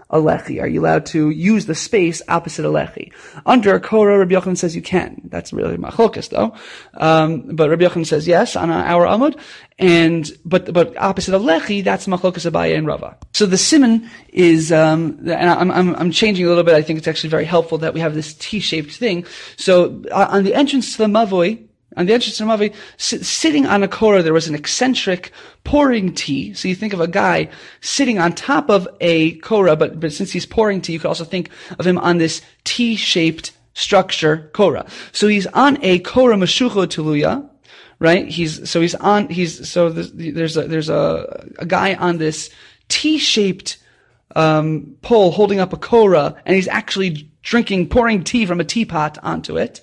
A: a lechi? Are you allowed to use the space opposite a lechi? Under a korah, Rabbi Yochanan says you can. That's really machlokas though. Um, but Rabbi Yochanan says yes on our Amud. And, but, but opposite a lechi, that's machlokas Abaye and Rava. So the siman is, um, and I'm, I'm, I'm changing a little bit. I think it's actually very helpful that we have this T-shaped thing. So uh, on the entrance to the Mavoi, On the entrance to the Mavi, sitting on a korah, there was an eccentric pouring tea. So you think of a guy sitting on top of a korah, but, but since he's pouring tea, you could also think of him on this T-shaped structure korah. So he's on a korah mashucho tuluya, right? He's, so he's on, he's, so there's, there's a, there's a, a guy on this T-shaped, um, pole holding up a korah, and he's actually drinking, pouring tea from a teapot onto it.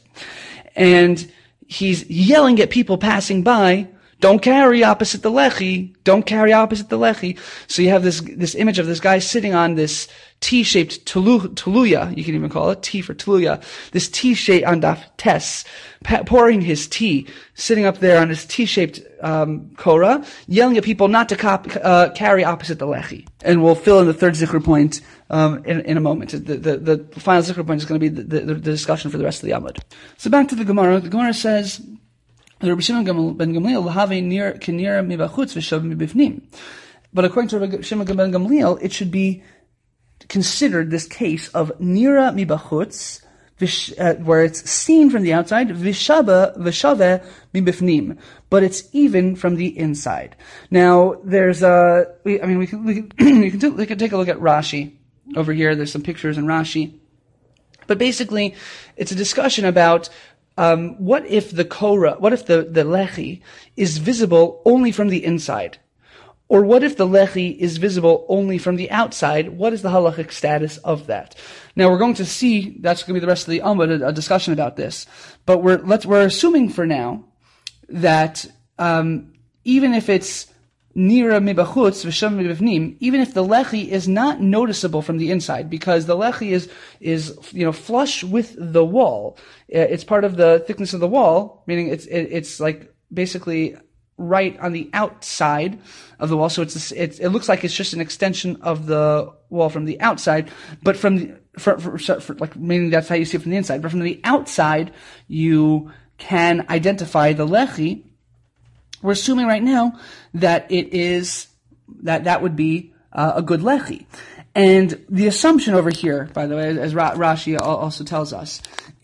A: And he's yelling at people passing by, don't carry opposite the lechi, don't carry opposite the lechi. So you have this, this image of this guy sitting on this T-shaped tulu, tuluya, you can even call it, T for tuluya, this T-shaped on daf tes, pouring his tea, sitting up there on his T-shaped, um, korah, yelling at people not to cop, uh, carry opposite the lechi. And we'll fill in the third zikr point, um, in, in a moment. The, the, the final zikr point is going to be the, the, the discussion for the rest of the Amud. So back to the Gemara. The Gemara says, Rabbi Shimon ben Gamliel, l'havei nir kinira mibachutz v'shav mibifnim. But according to Rabbi Shimon ben Gamliel, it should be considered this case of nira mibachutz, uh, where it's seen from the outside, v'shava v'shave mibifnim, but it's even from the inside. Now, there's a, we, I mean, we can, we can, we can, t- we can take a look at Rashi over here. There's some pictures in Rashi. But basically, it's a discussion about Um, what if the korah, what if the, the lechi is visible only from the inside? Or what if the lechi is visible only from the outside? What is the halachic status of that? Now we're going to see, that's going to be the rest of the Amud, a, a discussion about this. But we're, let's, we're assuming for now that, um, even if it's nira mibachutz v'shem mibivnim, even if the lechi is not noticeable from the inside, because the lechi is, is, you know, flush with the wall. It's part of the thickness of the wall, meaning it's, it, it's like basically right on the outside of the wall. So it's, it's, it looks like it's just an extension of the wall from the outside, but from the, for, for, for, like, meaning that's how you see it from the inside. But from the outside, you can identify the lechi. We're assuming right now that it is, that that would be uh, a good lechi. And the assumption over here, by the way, as Ra- Rashi also tells us,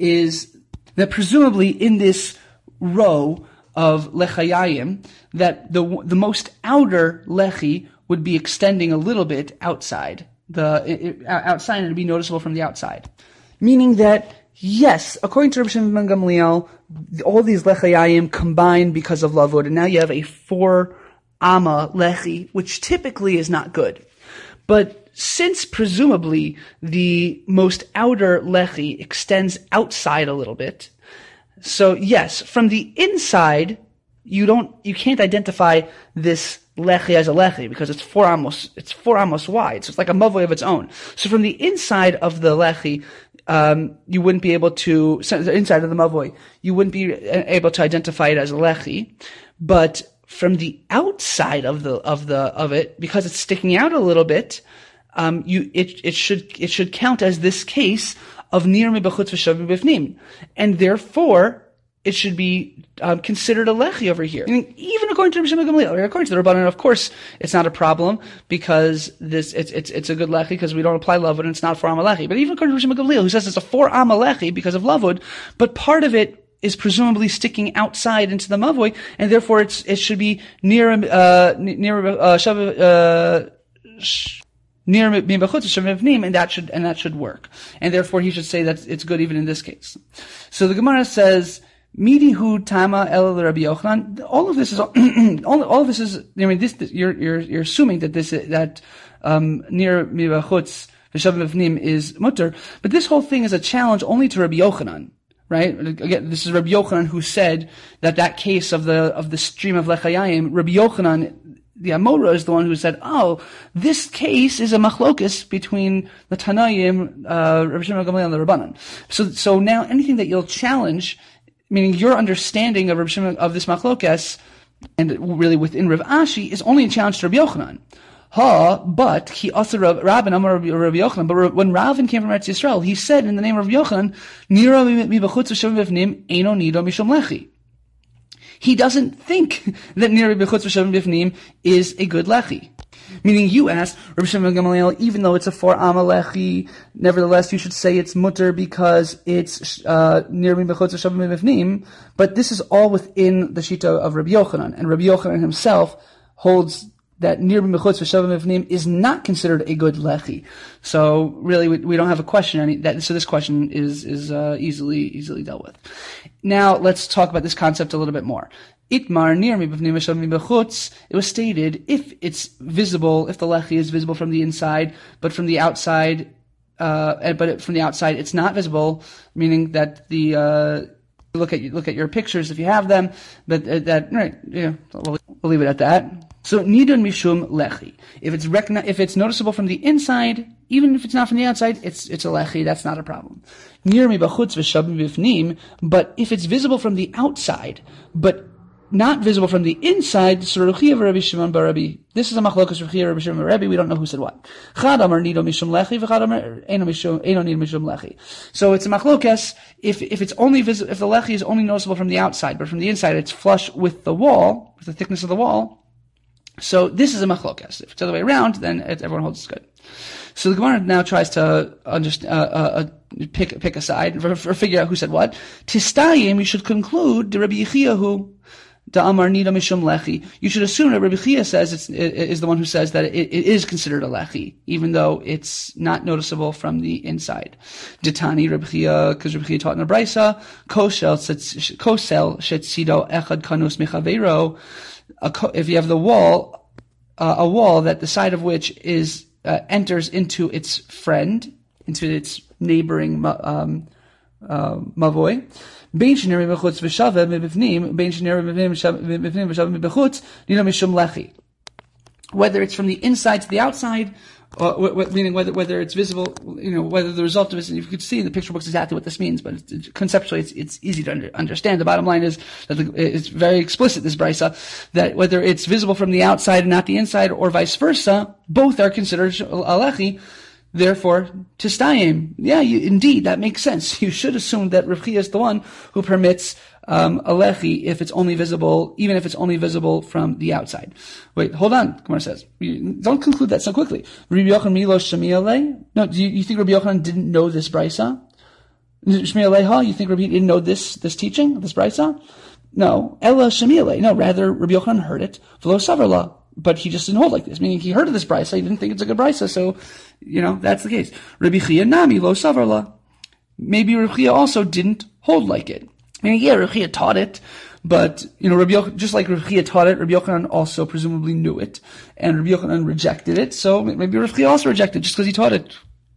A: is that presumably in this row of lechayayim, that the the most outer lechi would be extending a little bit outside. The it, outside, and it would be noticeable from the outside. Meaning that, yes, according to Rabbi Shimon ben Gamliel, all these lechayayim combine because of lavud, and now you have a four amma lechi, which typically is not good. But since presumably the most outer lechi extends outside a little bit, so yes, from the inside, you don't, you can't identify this lechi as a lechi because it's four amos, it's four amos wide, so it's like a mavoi of its own. So from the inside of the lechi, um, you wouldn't be able to, the inside of the mavoi, you wouldn't be able to identify it as a lechi, but from the outside of the, of the, of it, because it's sticking out a little bit, um, you, it, it should, it should count as this case of nir mibachutz v'shav mibifnim. And therefore, it should be um, considered a lechi over here. I mean, even according to Rabbi Shimon ben Gamliel, according to the Rabbanan, of course, it's not a problem because this it's it's it's a good lechi because we don't apply lavud and it's not for amalechi. But even according to Rabbi Shimon ben Gamliel, who says it's a for amalechi because of lavud, but part of it is presumably sticking outside into the mavoi, and therefore it's it should be near uh near uh, shav, uh near mibachutz shemivnim, and that should and that should work. And therefore, he should say that it's good even in this case. So the Gemara says, Midihu tama el Rabbi Yochanan. All of this is all, all of this is. I mean, this, this you're you're you're assuming that this that um near mibachutz v'shavim is mutter, but this whole thing is a challenge only to Rabbi Yochanan, right? Again, this is Rabbi Yochanan who said that that case of the of the stream of lechayayim. Rabbi Yochanan, the Amora, is the one who said, "Oh, this case is a machlokus between the Tanaim, uh, Rabbi Shimon ben Gamliel, and the Rabbanan." So so now anything that you'll challenge, meaning your understanding of Rabbi Shimon, of this machlokas, and really within Rav Ashi, is only a challenge to Rabbi Yochanan. Ha, but he also Rabban Amar Rabbi Yochanan. But when Ravin came from Eretz Yisrael, he said in the name of Rabbi Yochanan, Nira mi b'chutz v'shavim b'fnim, eino nido mishum lechi. He doesn't think that Nira mi b'chutz v'shavim b'fnim is a good lechi. Meaning, you asked Rabbi Shimon ben Gamaliel, even though it's a four amma lechi, nevertheless you should say it's mutter because it's uh, Nira mi b'chutz v'shavim b'fnim. But this is all within the shita of Rabbi Yochanan, and Rabbi Yochanan himself holds that Nir b'mechutz v'shavim b'fnim is not considered a good lechi. So really, we, we don't have a question. Any, that, so this question is is uh, easily easily dealt with. Now let's talk about this concept a little bit more. Itmar nir b'fnim v'shavim b'chutz. It was stated if it's visible, if the lechi is visible from the inside, but from the outside, uh, but from the outside it's not visible, meaning that the uh, look at look at your pictures if you have them, but uh, that right, yeah, we'll, we'll leave it at that. So nidon mishum lechi. If it's recogni- if it's noticeable from the inside, even if it's not from the outside, it's it's a lechi. That's not a problem. Nir mi b'chutz v'shavim b'fnim. But if it's visible from the outside, but not visible from the inside, so Ruchia v'Rabbi Shimon bar Rabbi. This is a machlokas Ruchia Rabbi Shimon bar Rabbi. We don't know who said what. Chad amar nido mishum lechi, v'chad amar eno mishum eno nido mishum lechi. So it's a machlokas if if it's only vis- if the lechi is only noticeable from the outside, but from the inside it's flush with the wall, with the thickness of the wall. So this is a machlokas. If it's the other way around, then it, everyone holds it's good. So the Gemara now tries to understand, uh, uh, uh, pick pick a side or, or figure out who said what. Tistayim, you should conclude the Rabbi Yechiyahu, the Amar Nida Mishum Lechi. You should assume that Rabbi Yechiya says it's it, is the one who says that it, it is considered a lechi, even though it's not noticeable from the inside. Ditani Rabbi Yechiya, because Rabbi Yechiya taught in the Brisa, Kosel Kosel Shetzido Echad Kanus Mechavero. If you have the wall, uh, a wall that the side of which is uh, enters into its friend, into its neighboring um, uh, mavoy, bein sheneri b'chutz v'shavim b'fnim, bein sheneri b'fnim v'shavim b'chutz, nidon mishum lechi. Whether it's from the inside to the outside, or, w- w- meaning whether whether it's visible, you know, whether the result of it, you could see in the picture books exactly what this means, but it's, conceptually it's, it's easy to under, understand. The bottom line is that the, it's very explicit, this brisa, that whether it's visible from the outside and not the inside, or vice versa, both are considered alechi. Therefore, tistayim, yeah, you, indeed, that makes sense. You should assume that Rav Chia is the one who permits um, alechi if it's only visible, even if it's only visible from the outside. Wait, hold on, Gemara says. Don't conclude that so quickly. Rabbi Yochanan milo shemi'alei? No, do you, you think Rabbi Yochanan didn't know this brisa? Shemi'alei, you think Rabbi didn't know this, this teaching, this brisa? No. Ella shemi'alei. No, rather, Rabbi Yochanan heard it. V'lo savarla. But he just didn't hold like this, meaning he heard of this brisa, he didn't think it's a good brisa, so, you know, that's the case. Rabbi Chia nami lo savarla. Maybe Rabbi Chia also didn't hold like it. Meaning, yeah, Rabbi Chia taught it, but, you know, Rabbi Yochanan, just like Rabbi Chia taught it, Rabbi Yochanan also presumably knew it, and Rabbi Yochanan rejected it, so maybe Rabbi Chia also rejected it just because he taught it.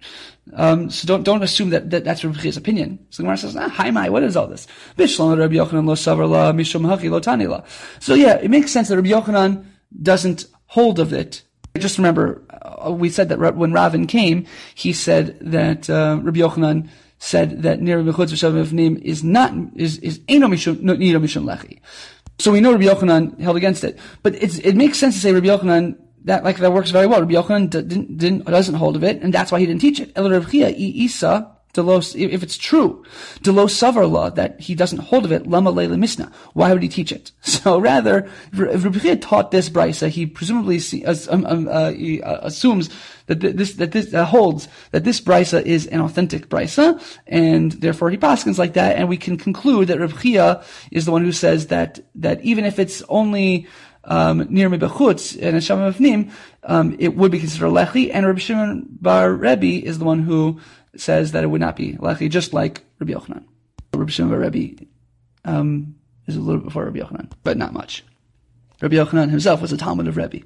A: Um, so don't, don't assume that, that that's Rabbi Chia's opinion. So the Gemara says, ah, hi, my, what is all this? Bishlam Rabbi Yochanan lo savarla, mishum haki lo tanila. So yeah, it makes sense that Rabbi Yochanan doesn't hold of it. Just remember, uh, we said that when Ravin came, he said that uh, Rabbi Yochanan said that Nir b'chutz v'shavim b'fnim is not is is eino mishum nido mishum lechi. So we know Rabbi Yochanan held against it, but it's, it makes sense to say Rabbi Yochanan that like that works very well. Rabbi Yochanan didn't, didn't doesn't hold of it, and that's why he didn't teach it. El Rav Chia Isa. If it's true, Delo Savarla, that he doesn't hold of it, Lama Leila Misna, why would he teach it? So rather, if Rabbi Chia taught this brisa, he presumably see, um, um, uh, he, uh, assumes that this, that this, uh, holds that this brisa is an authentic brisa, and therefore he paskins like that, and we can conclude that Rabbi Chia is the one who says that, that even if it's only, um, near Mebechutz and Hashem Mefnim, um, it would be considered lechi, and Rabbi Shimon bar Rebbe is the one who says that it would not be lechi, just like Rabbi Yochanan. Rabbi Shimon bar Rebbe um, is a little bit before Rabbi Yochanan, but not much. Rabbi Yochanan himself was a Talmud of Rebbe,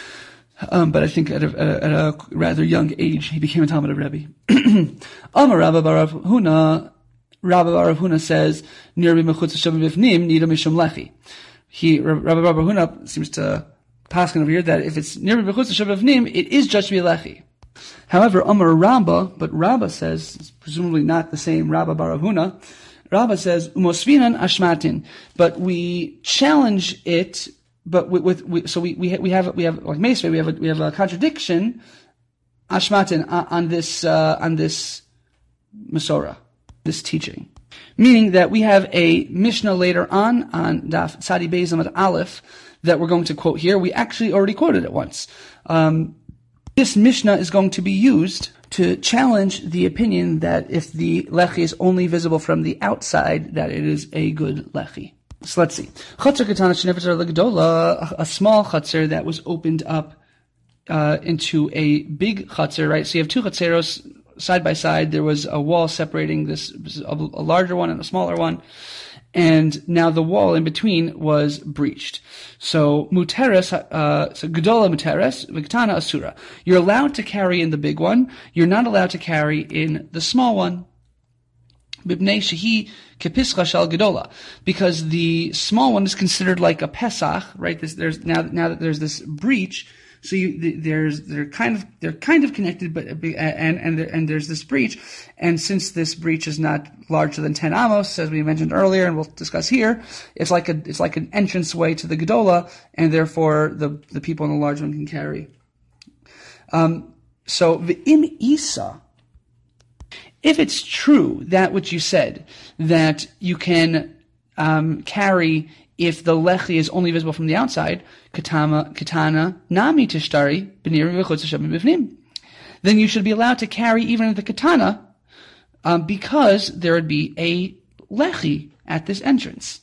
A: um, but I think at a, at a rather young age he became a Talmud of Rebbe. Amar Rabba bar Rav Huna, Rabba bar Rav Huna says, "Nir b'mechutz v'shavim b'fnim nida mishum lechi." He Rabba bar Rav Huna seems to paskin over here that if it's nir b'mechutz v'shavim b'fnim, it is judged to be lechi. However, Amar Rabba, but Rabba says, it's presumably not the same Rabba bar Rav Huna, Rabba says, Umosvinan ashmatin, but we challenge it but with, with, with so we we we have we have like Meisvei, we have a, we have a contradiction, Ashmatin, on this uh, on this Masorah, this teaching, meaning that we have a Mishnah later on on Daf Tzadi Beis Amud Aleph that we're going to quote here. We actually already quoted it once. Um, this Mishnah is going to be used to challenge the opinion that if the lechi is only visible from the outside, that it is a good lechi. So let's see. Chatzar Ketana Shenefetzar L'Gedola, a small chatzar that was opened up uh, into a big chatzar, right? So you have two chatzeros side by side. There was a wall separating this, a, a larger one and a smaller one. And now the wall in between was breached. So muteres, uh, so gedola muteres, v'ktana asura. You're allowed to carry in the big one. You're not allowed to carry in the small one. Bibnei shehi kepischa shal gedola, because the small one is considered like a pesach, right? This, there's now now that there's this breach. So you, there's, they're kind of, they're kind of connected, but, and, and, and there's this breach. And since this breach is not larger than ten amos, as we mentioned earlier, and we'll discuss here, it's like a, it's like an entrance way to the Gedola, and therefore the, the people in the large one can carry. Um, so, v'im isa, if it's true, that which you said, that you can, um, carry if the lechi is only visible from the outside, katana, katana, nami tishtari, b'nir v'chutz hashem b'vnim. Then you should be allowed to carry even the katana, um, because there would be a lechi at this entrance.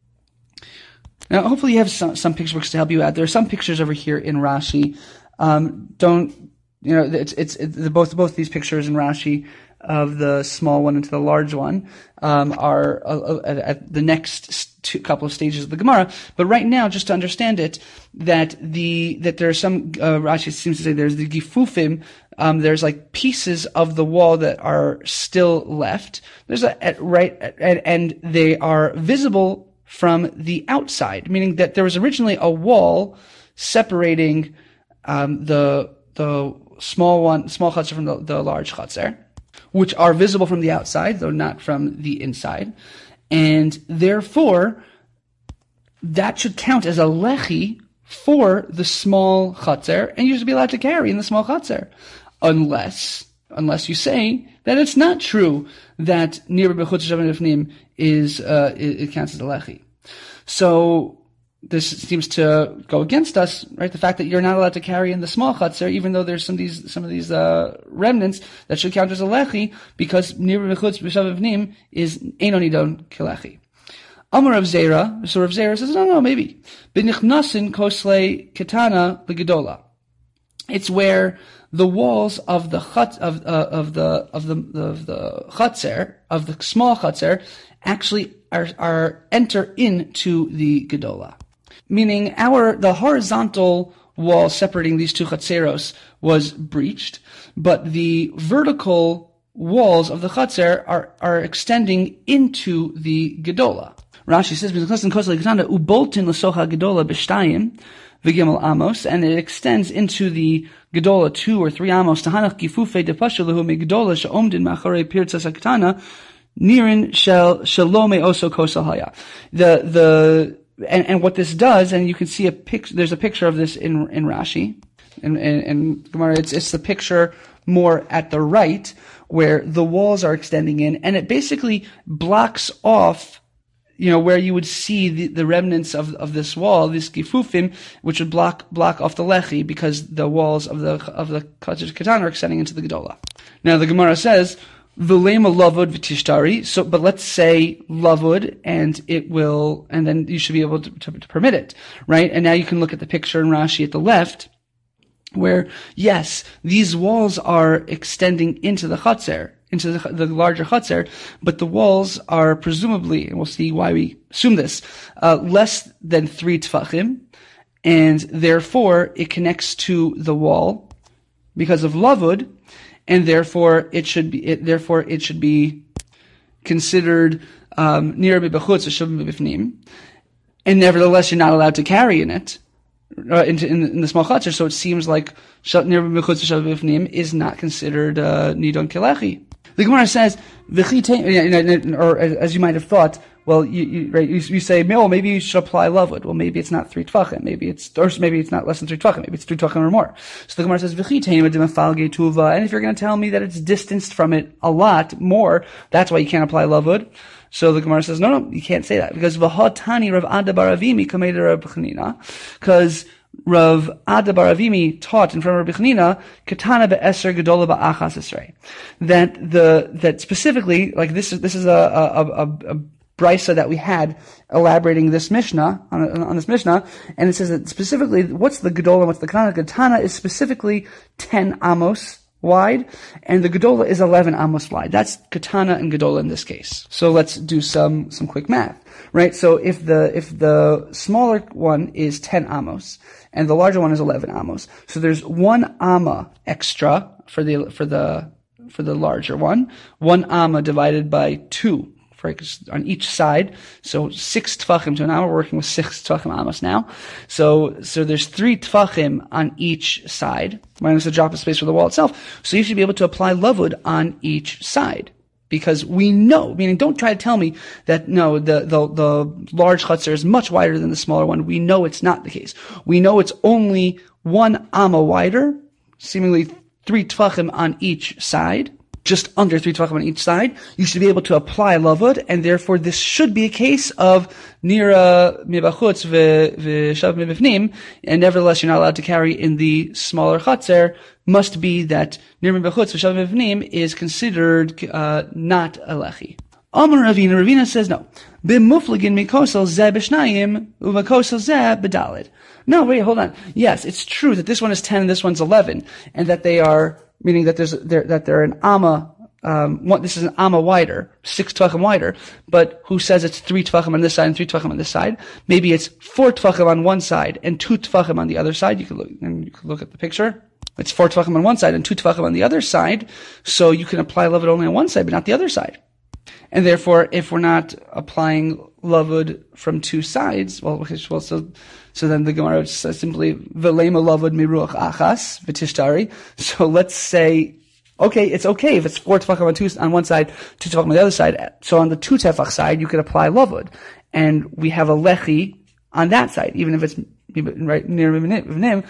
A: Now, hopefully you have some, some picture books to help you out. There are some pictures over here in Rashi. Um, don't, you know, it's, it's, it's both, both these pictures in Rashi of the small one into the large one, um, are uh, at, at the next two, couple of stages of the Gemara. But right now, just to understand it, that the, that there are some, uh, Rashi seems to say there's the gifufim, um, there's like pieces of the wall that are still left. There's a, at, right, at, and they are visible from the outside, meaning that there was originally a wall separating, um, the, the small one, small chutzner from the, the large chutzner, which are visible from the outside, though not from the inside. And therefore, that should count as a lechi for the small chutzner, and you should be allowed to carry in the small chutzner. Unless, unless you say that it's not true that nir b'chutz hashem b'fnim is, uh, it, it counts as a lechi. So, this seems to go against us, right? The fact that you're not allowed to carry in the small chutzner, even though there's some of these, some of these, uh, remnants that should count as a lechi, because nir v'chutz b'shav v'nim is eino nidon kelechi. Amar Rav Zera, so Rav Zera says, no, no, maybe. B'nichnasin koslei ketana l'gedola. It's where the walls of the chut, of, uh, of the, of the, of the chutzner, of the small chutzner, actually are, are, enter into the gedola. Meaning our, the horizontal wall separating these two chatzeros was breached, but the vertical walls of the chatzer are, are extending into the gedola. Rashi says, uboltin l'socha gedola b'shtayim v'gimel amos, and it extends into the gedola two or three amos, tahanach gifufei depashu lehu me gedola she'omdin ma'acharei pirtzas hakatana, nirin shel shalome oso kosal haya. The, the, And, and what this does, and you can see a pic, there's a picture of this in, in Rashi, and, and, and Gemara, it's, it's the picture more at the right, where the walls are extending in, and it basically blocks off, you know, where you would see the, the remnants of, of this wall, this gifufim, which would block, block off the lechi, because the walls of the, of the katan are extending into the gedola. Now the Gemara says, V'lema lavud v'tishtari. So, but let's say lavud, and it will, and then you should be able to, to, to permit it, right? And now you can look at the picture in Rashi at the left, where yes, these walls are extending into the chutzner, into the, the larger chutzner, but the walls are presumably, and we'll see why we assume this, uh, less than three tfachim, and therefore it connects to the wall because of lavud. And therefore, it should be. It, therefore, it should be considered um, nir b'chutz hashem b'fnim. And nevertheless, you're not allowed to carry in it uh, into in, in the small chutzner. So it seems like nir b'chutz hashem b'fnim is not considered uh, nidon kelechi. The Gemara says, or as you might have thought, well, you, you, right, you, you say, well, maybe you should apply lavud. Well, maybe it's not three tvachim. Maybe it's, or maybe it's not less than three tvachim. Maybe it's three tvachim or more. So the Gemara says, tuva. And if you're going to tell me that it's distanced from it a lot more, that's why you can't apply lavud. So the Gemara says, no, no, you can't say that. Because v'hatani Rav Ada bar Avimi kamei Rav Chanina. Because Rav Ada bar Avimi taught in front of Rabbi Chanina, katana be'eser gedola ba'achas esrei. That the, that specifically, like this is, this is a, a, a, a brisa that we had elaborating this Mishnah, on, on this Mishnah, and it says that specifically, what's the gedola, what's the katana? Katana is specifically ten amos wide, and the gedola is eleven amos wide. That's katana and gedola in this case. So let's do some, some quick math, right? So if the, if the smaller one is ten amos, and the larger one is eleven amos, so there's one amma extra for the, for the, for the larger one, one amma divided by two, for, on each side, so six tfachim to an amma. We're working with six tfachim amos now. So, so there's three tfachim on each side, minus the drop of space for the wall itself. So you should be able to apply lavud on each side. Because we know, meaning don't try to tell me that no, the, the, the large chutzner is much wider than the smaller one. We know it's not the case. We know it's only one amma wider, seemingly three tfachim on each side. Just under three tvachim on each side, you should be able to apply lavud, and therefore this should be a case of nira mibachutz v'shav mibifnim, and nevertheless you're not allowed to carry in the smaller chatzer. Must be that nira mibachutz v'shav mibifnim is considered uh, not a lechi. Amar Ravina, Ravina says no. B'mufligin mikosel zeh b'shnayim u'makosel zeh b'dalid. No, wait, hold on. Yes, it's true that this one is ten and this one's eleven, and that they are, meaning that there's, they're, that they're an amma, um, one, this is an amma wider, six tvachim wider, but who says it's three tvachim on this side and three tvachim on this side? Maybe it's four tvachim on one side and two tvachim on the other side. You can look, and you can look at the picture. It's four tvachim on one side and two tvachim on the other side, so you can apply lavud only on one side, but not the other side. And therefore, if we're not applying lavud from two sides, well, well so, so then the Gemara says simply, v'lema lavud miruach achas, v'tishtari. So let's say, okay, it's okay if it's four tefachim on two, on one side, two tefachim on the other side. So on the two tefach side, you could apply lavud. And we have a lechi on that side, even if it's right near Mivnim,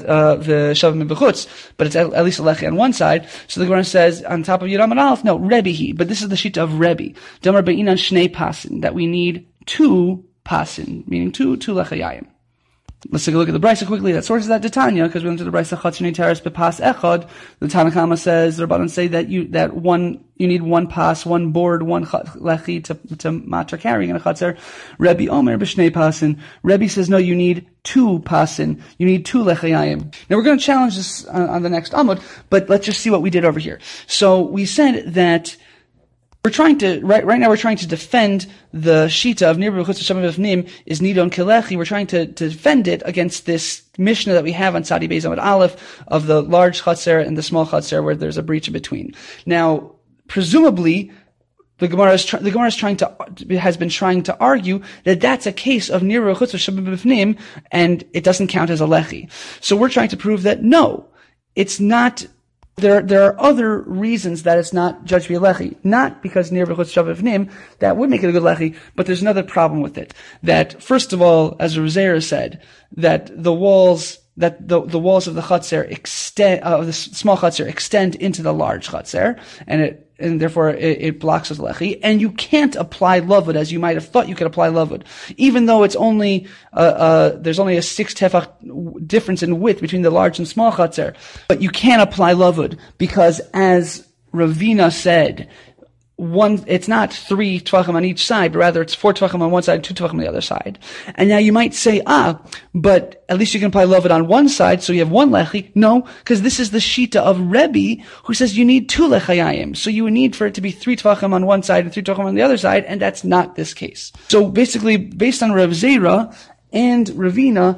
A: the Shavim Bechutz, but it's at, at least a lechi on one side. So the Gemara says on top of Yudam and Aleph, no, Rebbe, but this is the shita of Rebbe. Damar Be'inan Shnei Pasin, that we need two pasin, meaning two, two lechayayim. Let's take a look at the Brisa quickly. That source is that Tanya, because we went to the Brisa Chatzini Teres Bepas Echad. The Tanakama says, the Rabbanan say that you, that one, you need one pas, one board, one lechi to, to matra carrying in a Chatzer. Rebbe Omer B'shnei Pasin. Rebbe says, no, you need two pasin. You need two lechayayim. Now we're going to challenge this on, on the next Amud, but let's just see what we did over here. So we said that We're trying to, right, right now we're trying to defend the Shita of Nir B'chutz Hashem B'fnim is Nidon Kelechi. We're trying to, to defend it against this Mishnah that we have on Tzadi Beis Amud Aleph of the large Chatzer and the small Chatzer where there's a breach in between. Now, presumably, the Gemara is, tr- the Gemara is trying to, has been trying to argue that that's a case of Nir B'chutz Hashem B'fnim and it doesn't count as a Lechi. So we're trying to prove that no, it's not. There, there are other reasons that it's not judged to be a lechi. Not because nir b'chutz shav v'fnim, that would make it a good lechi, but there's another problem with it. That, first of all, as Rav Zera said, that the walls, that the, the walls of the chutzner extend, uh, the small chutzner extend into the large chutzner, and it, and therefore it, it blocks the lechi, and you can't apply lavud as you might have thought you could apply lavud. Even though it's only, uh, uh, there's only a six tefach difference in width between the large and small chutzner, but you can't apply lavud, because as Ravina said, one, it's not three tvachim on each side, but rather it's four tvachim on one side and two tvachim on the other side. And now you might say, ah, but at least you can apply lavud on one side, so you have one lechi. No, because this is the shita of Rebbe, who says you need two lechayayim. So you would need for it to be three tvachim on one side and three tvachim on the other side, and that's not this case. So basically, based on Rav Zera and Ravina,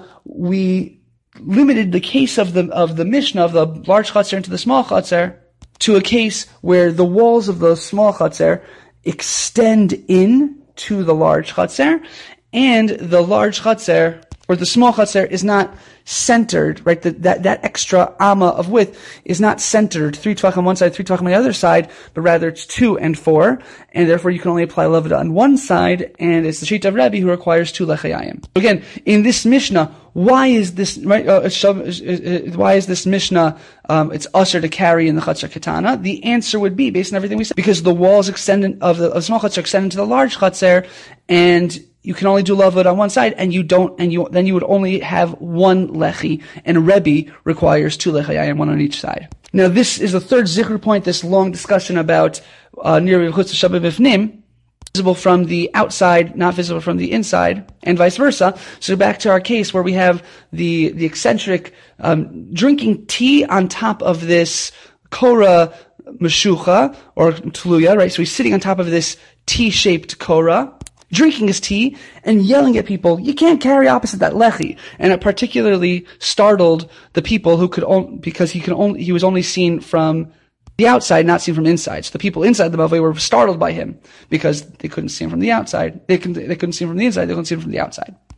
A: we limited the case of the, of the Mishnah, of the large chutzner into the small chutzner, to a case where the walls of the small chutzner extend in to the large chutzner, and the large chutzner or the small chutzner is not centered, right? The, that that extra amma of width is not centered, three tvach on one side, three tvach on the other side, but rather it's two and four, and therefore you can only apply levada on one side, and it's the sheet of Rebbe who requires two lechayayim. Again, in this Mishnah, why is this right? Uh, why is this Mishnah? Um, it's usher to carry in the chutzner ketana. The answer would be based on everything we said, because the walls extend of the of small chutzner extend into the large chutzner, and you can only do lavud on one side, and you don't, and you then you would only have one lechi, and Rebbe requires two lechayayim, one on each side. Now, this is the third zikr point. This long discussion about uh, near chutz shabbat bifnim, visible from the outside, not visible from the inside, and vice versa. So back to our case where we have the the eccentric um, drinking tea on top of this korah meshucha or tluya, right? So he's sitting on top of this T-shaped korah, drinking his tea and yelling at people, you can't carry opposite that lechi. And it particularly startled the people who could only, because he could only, he was only seen from the outside, not seen from inside. So the people inside the Bavay were startled by him because they couldn't see him from the outside. They couldn't, they couldn't see him from the inside. They couldn't see him from the outside.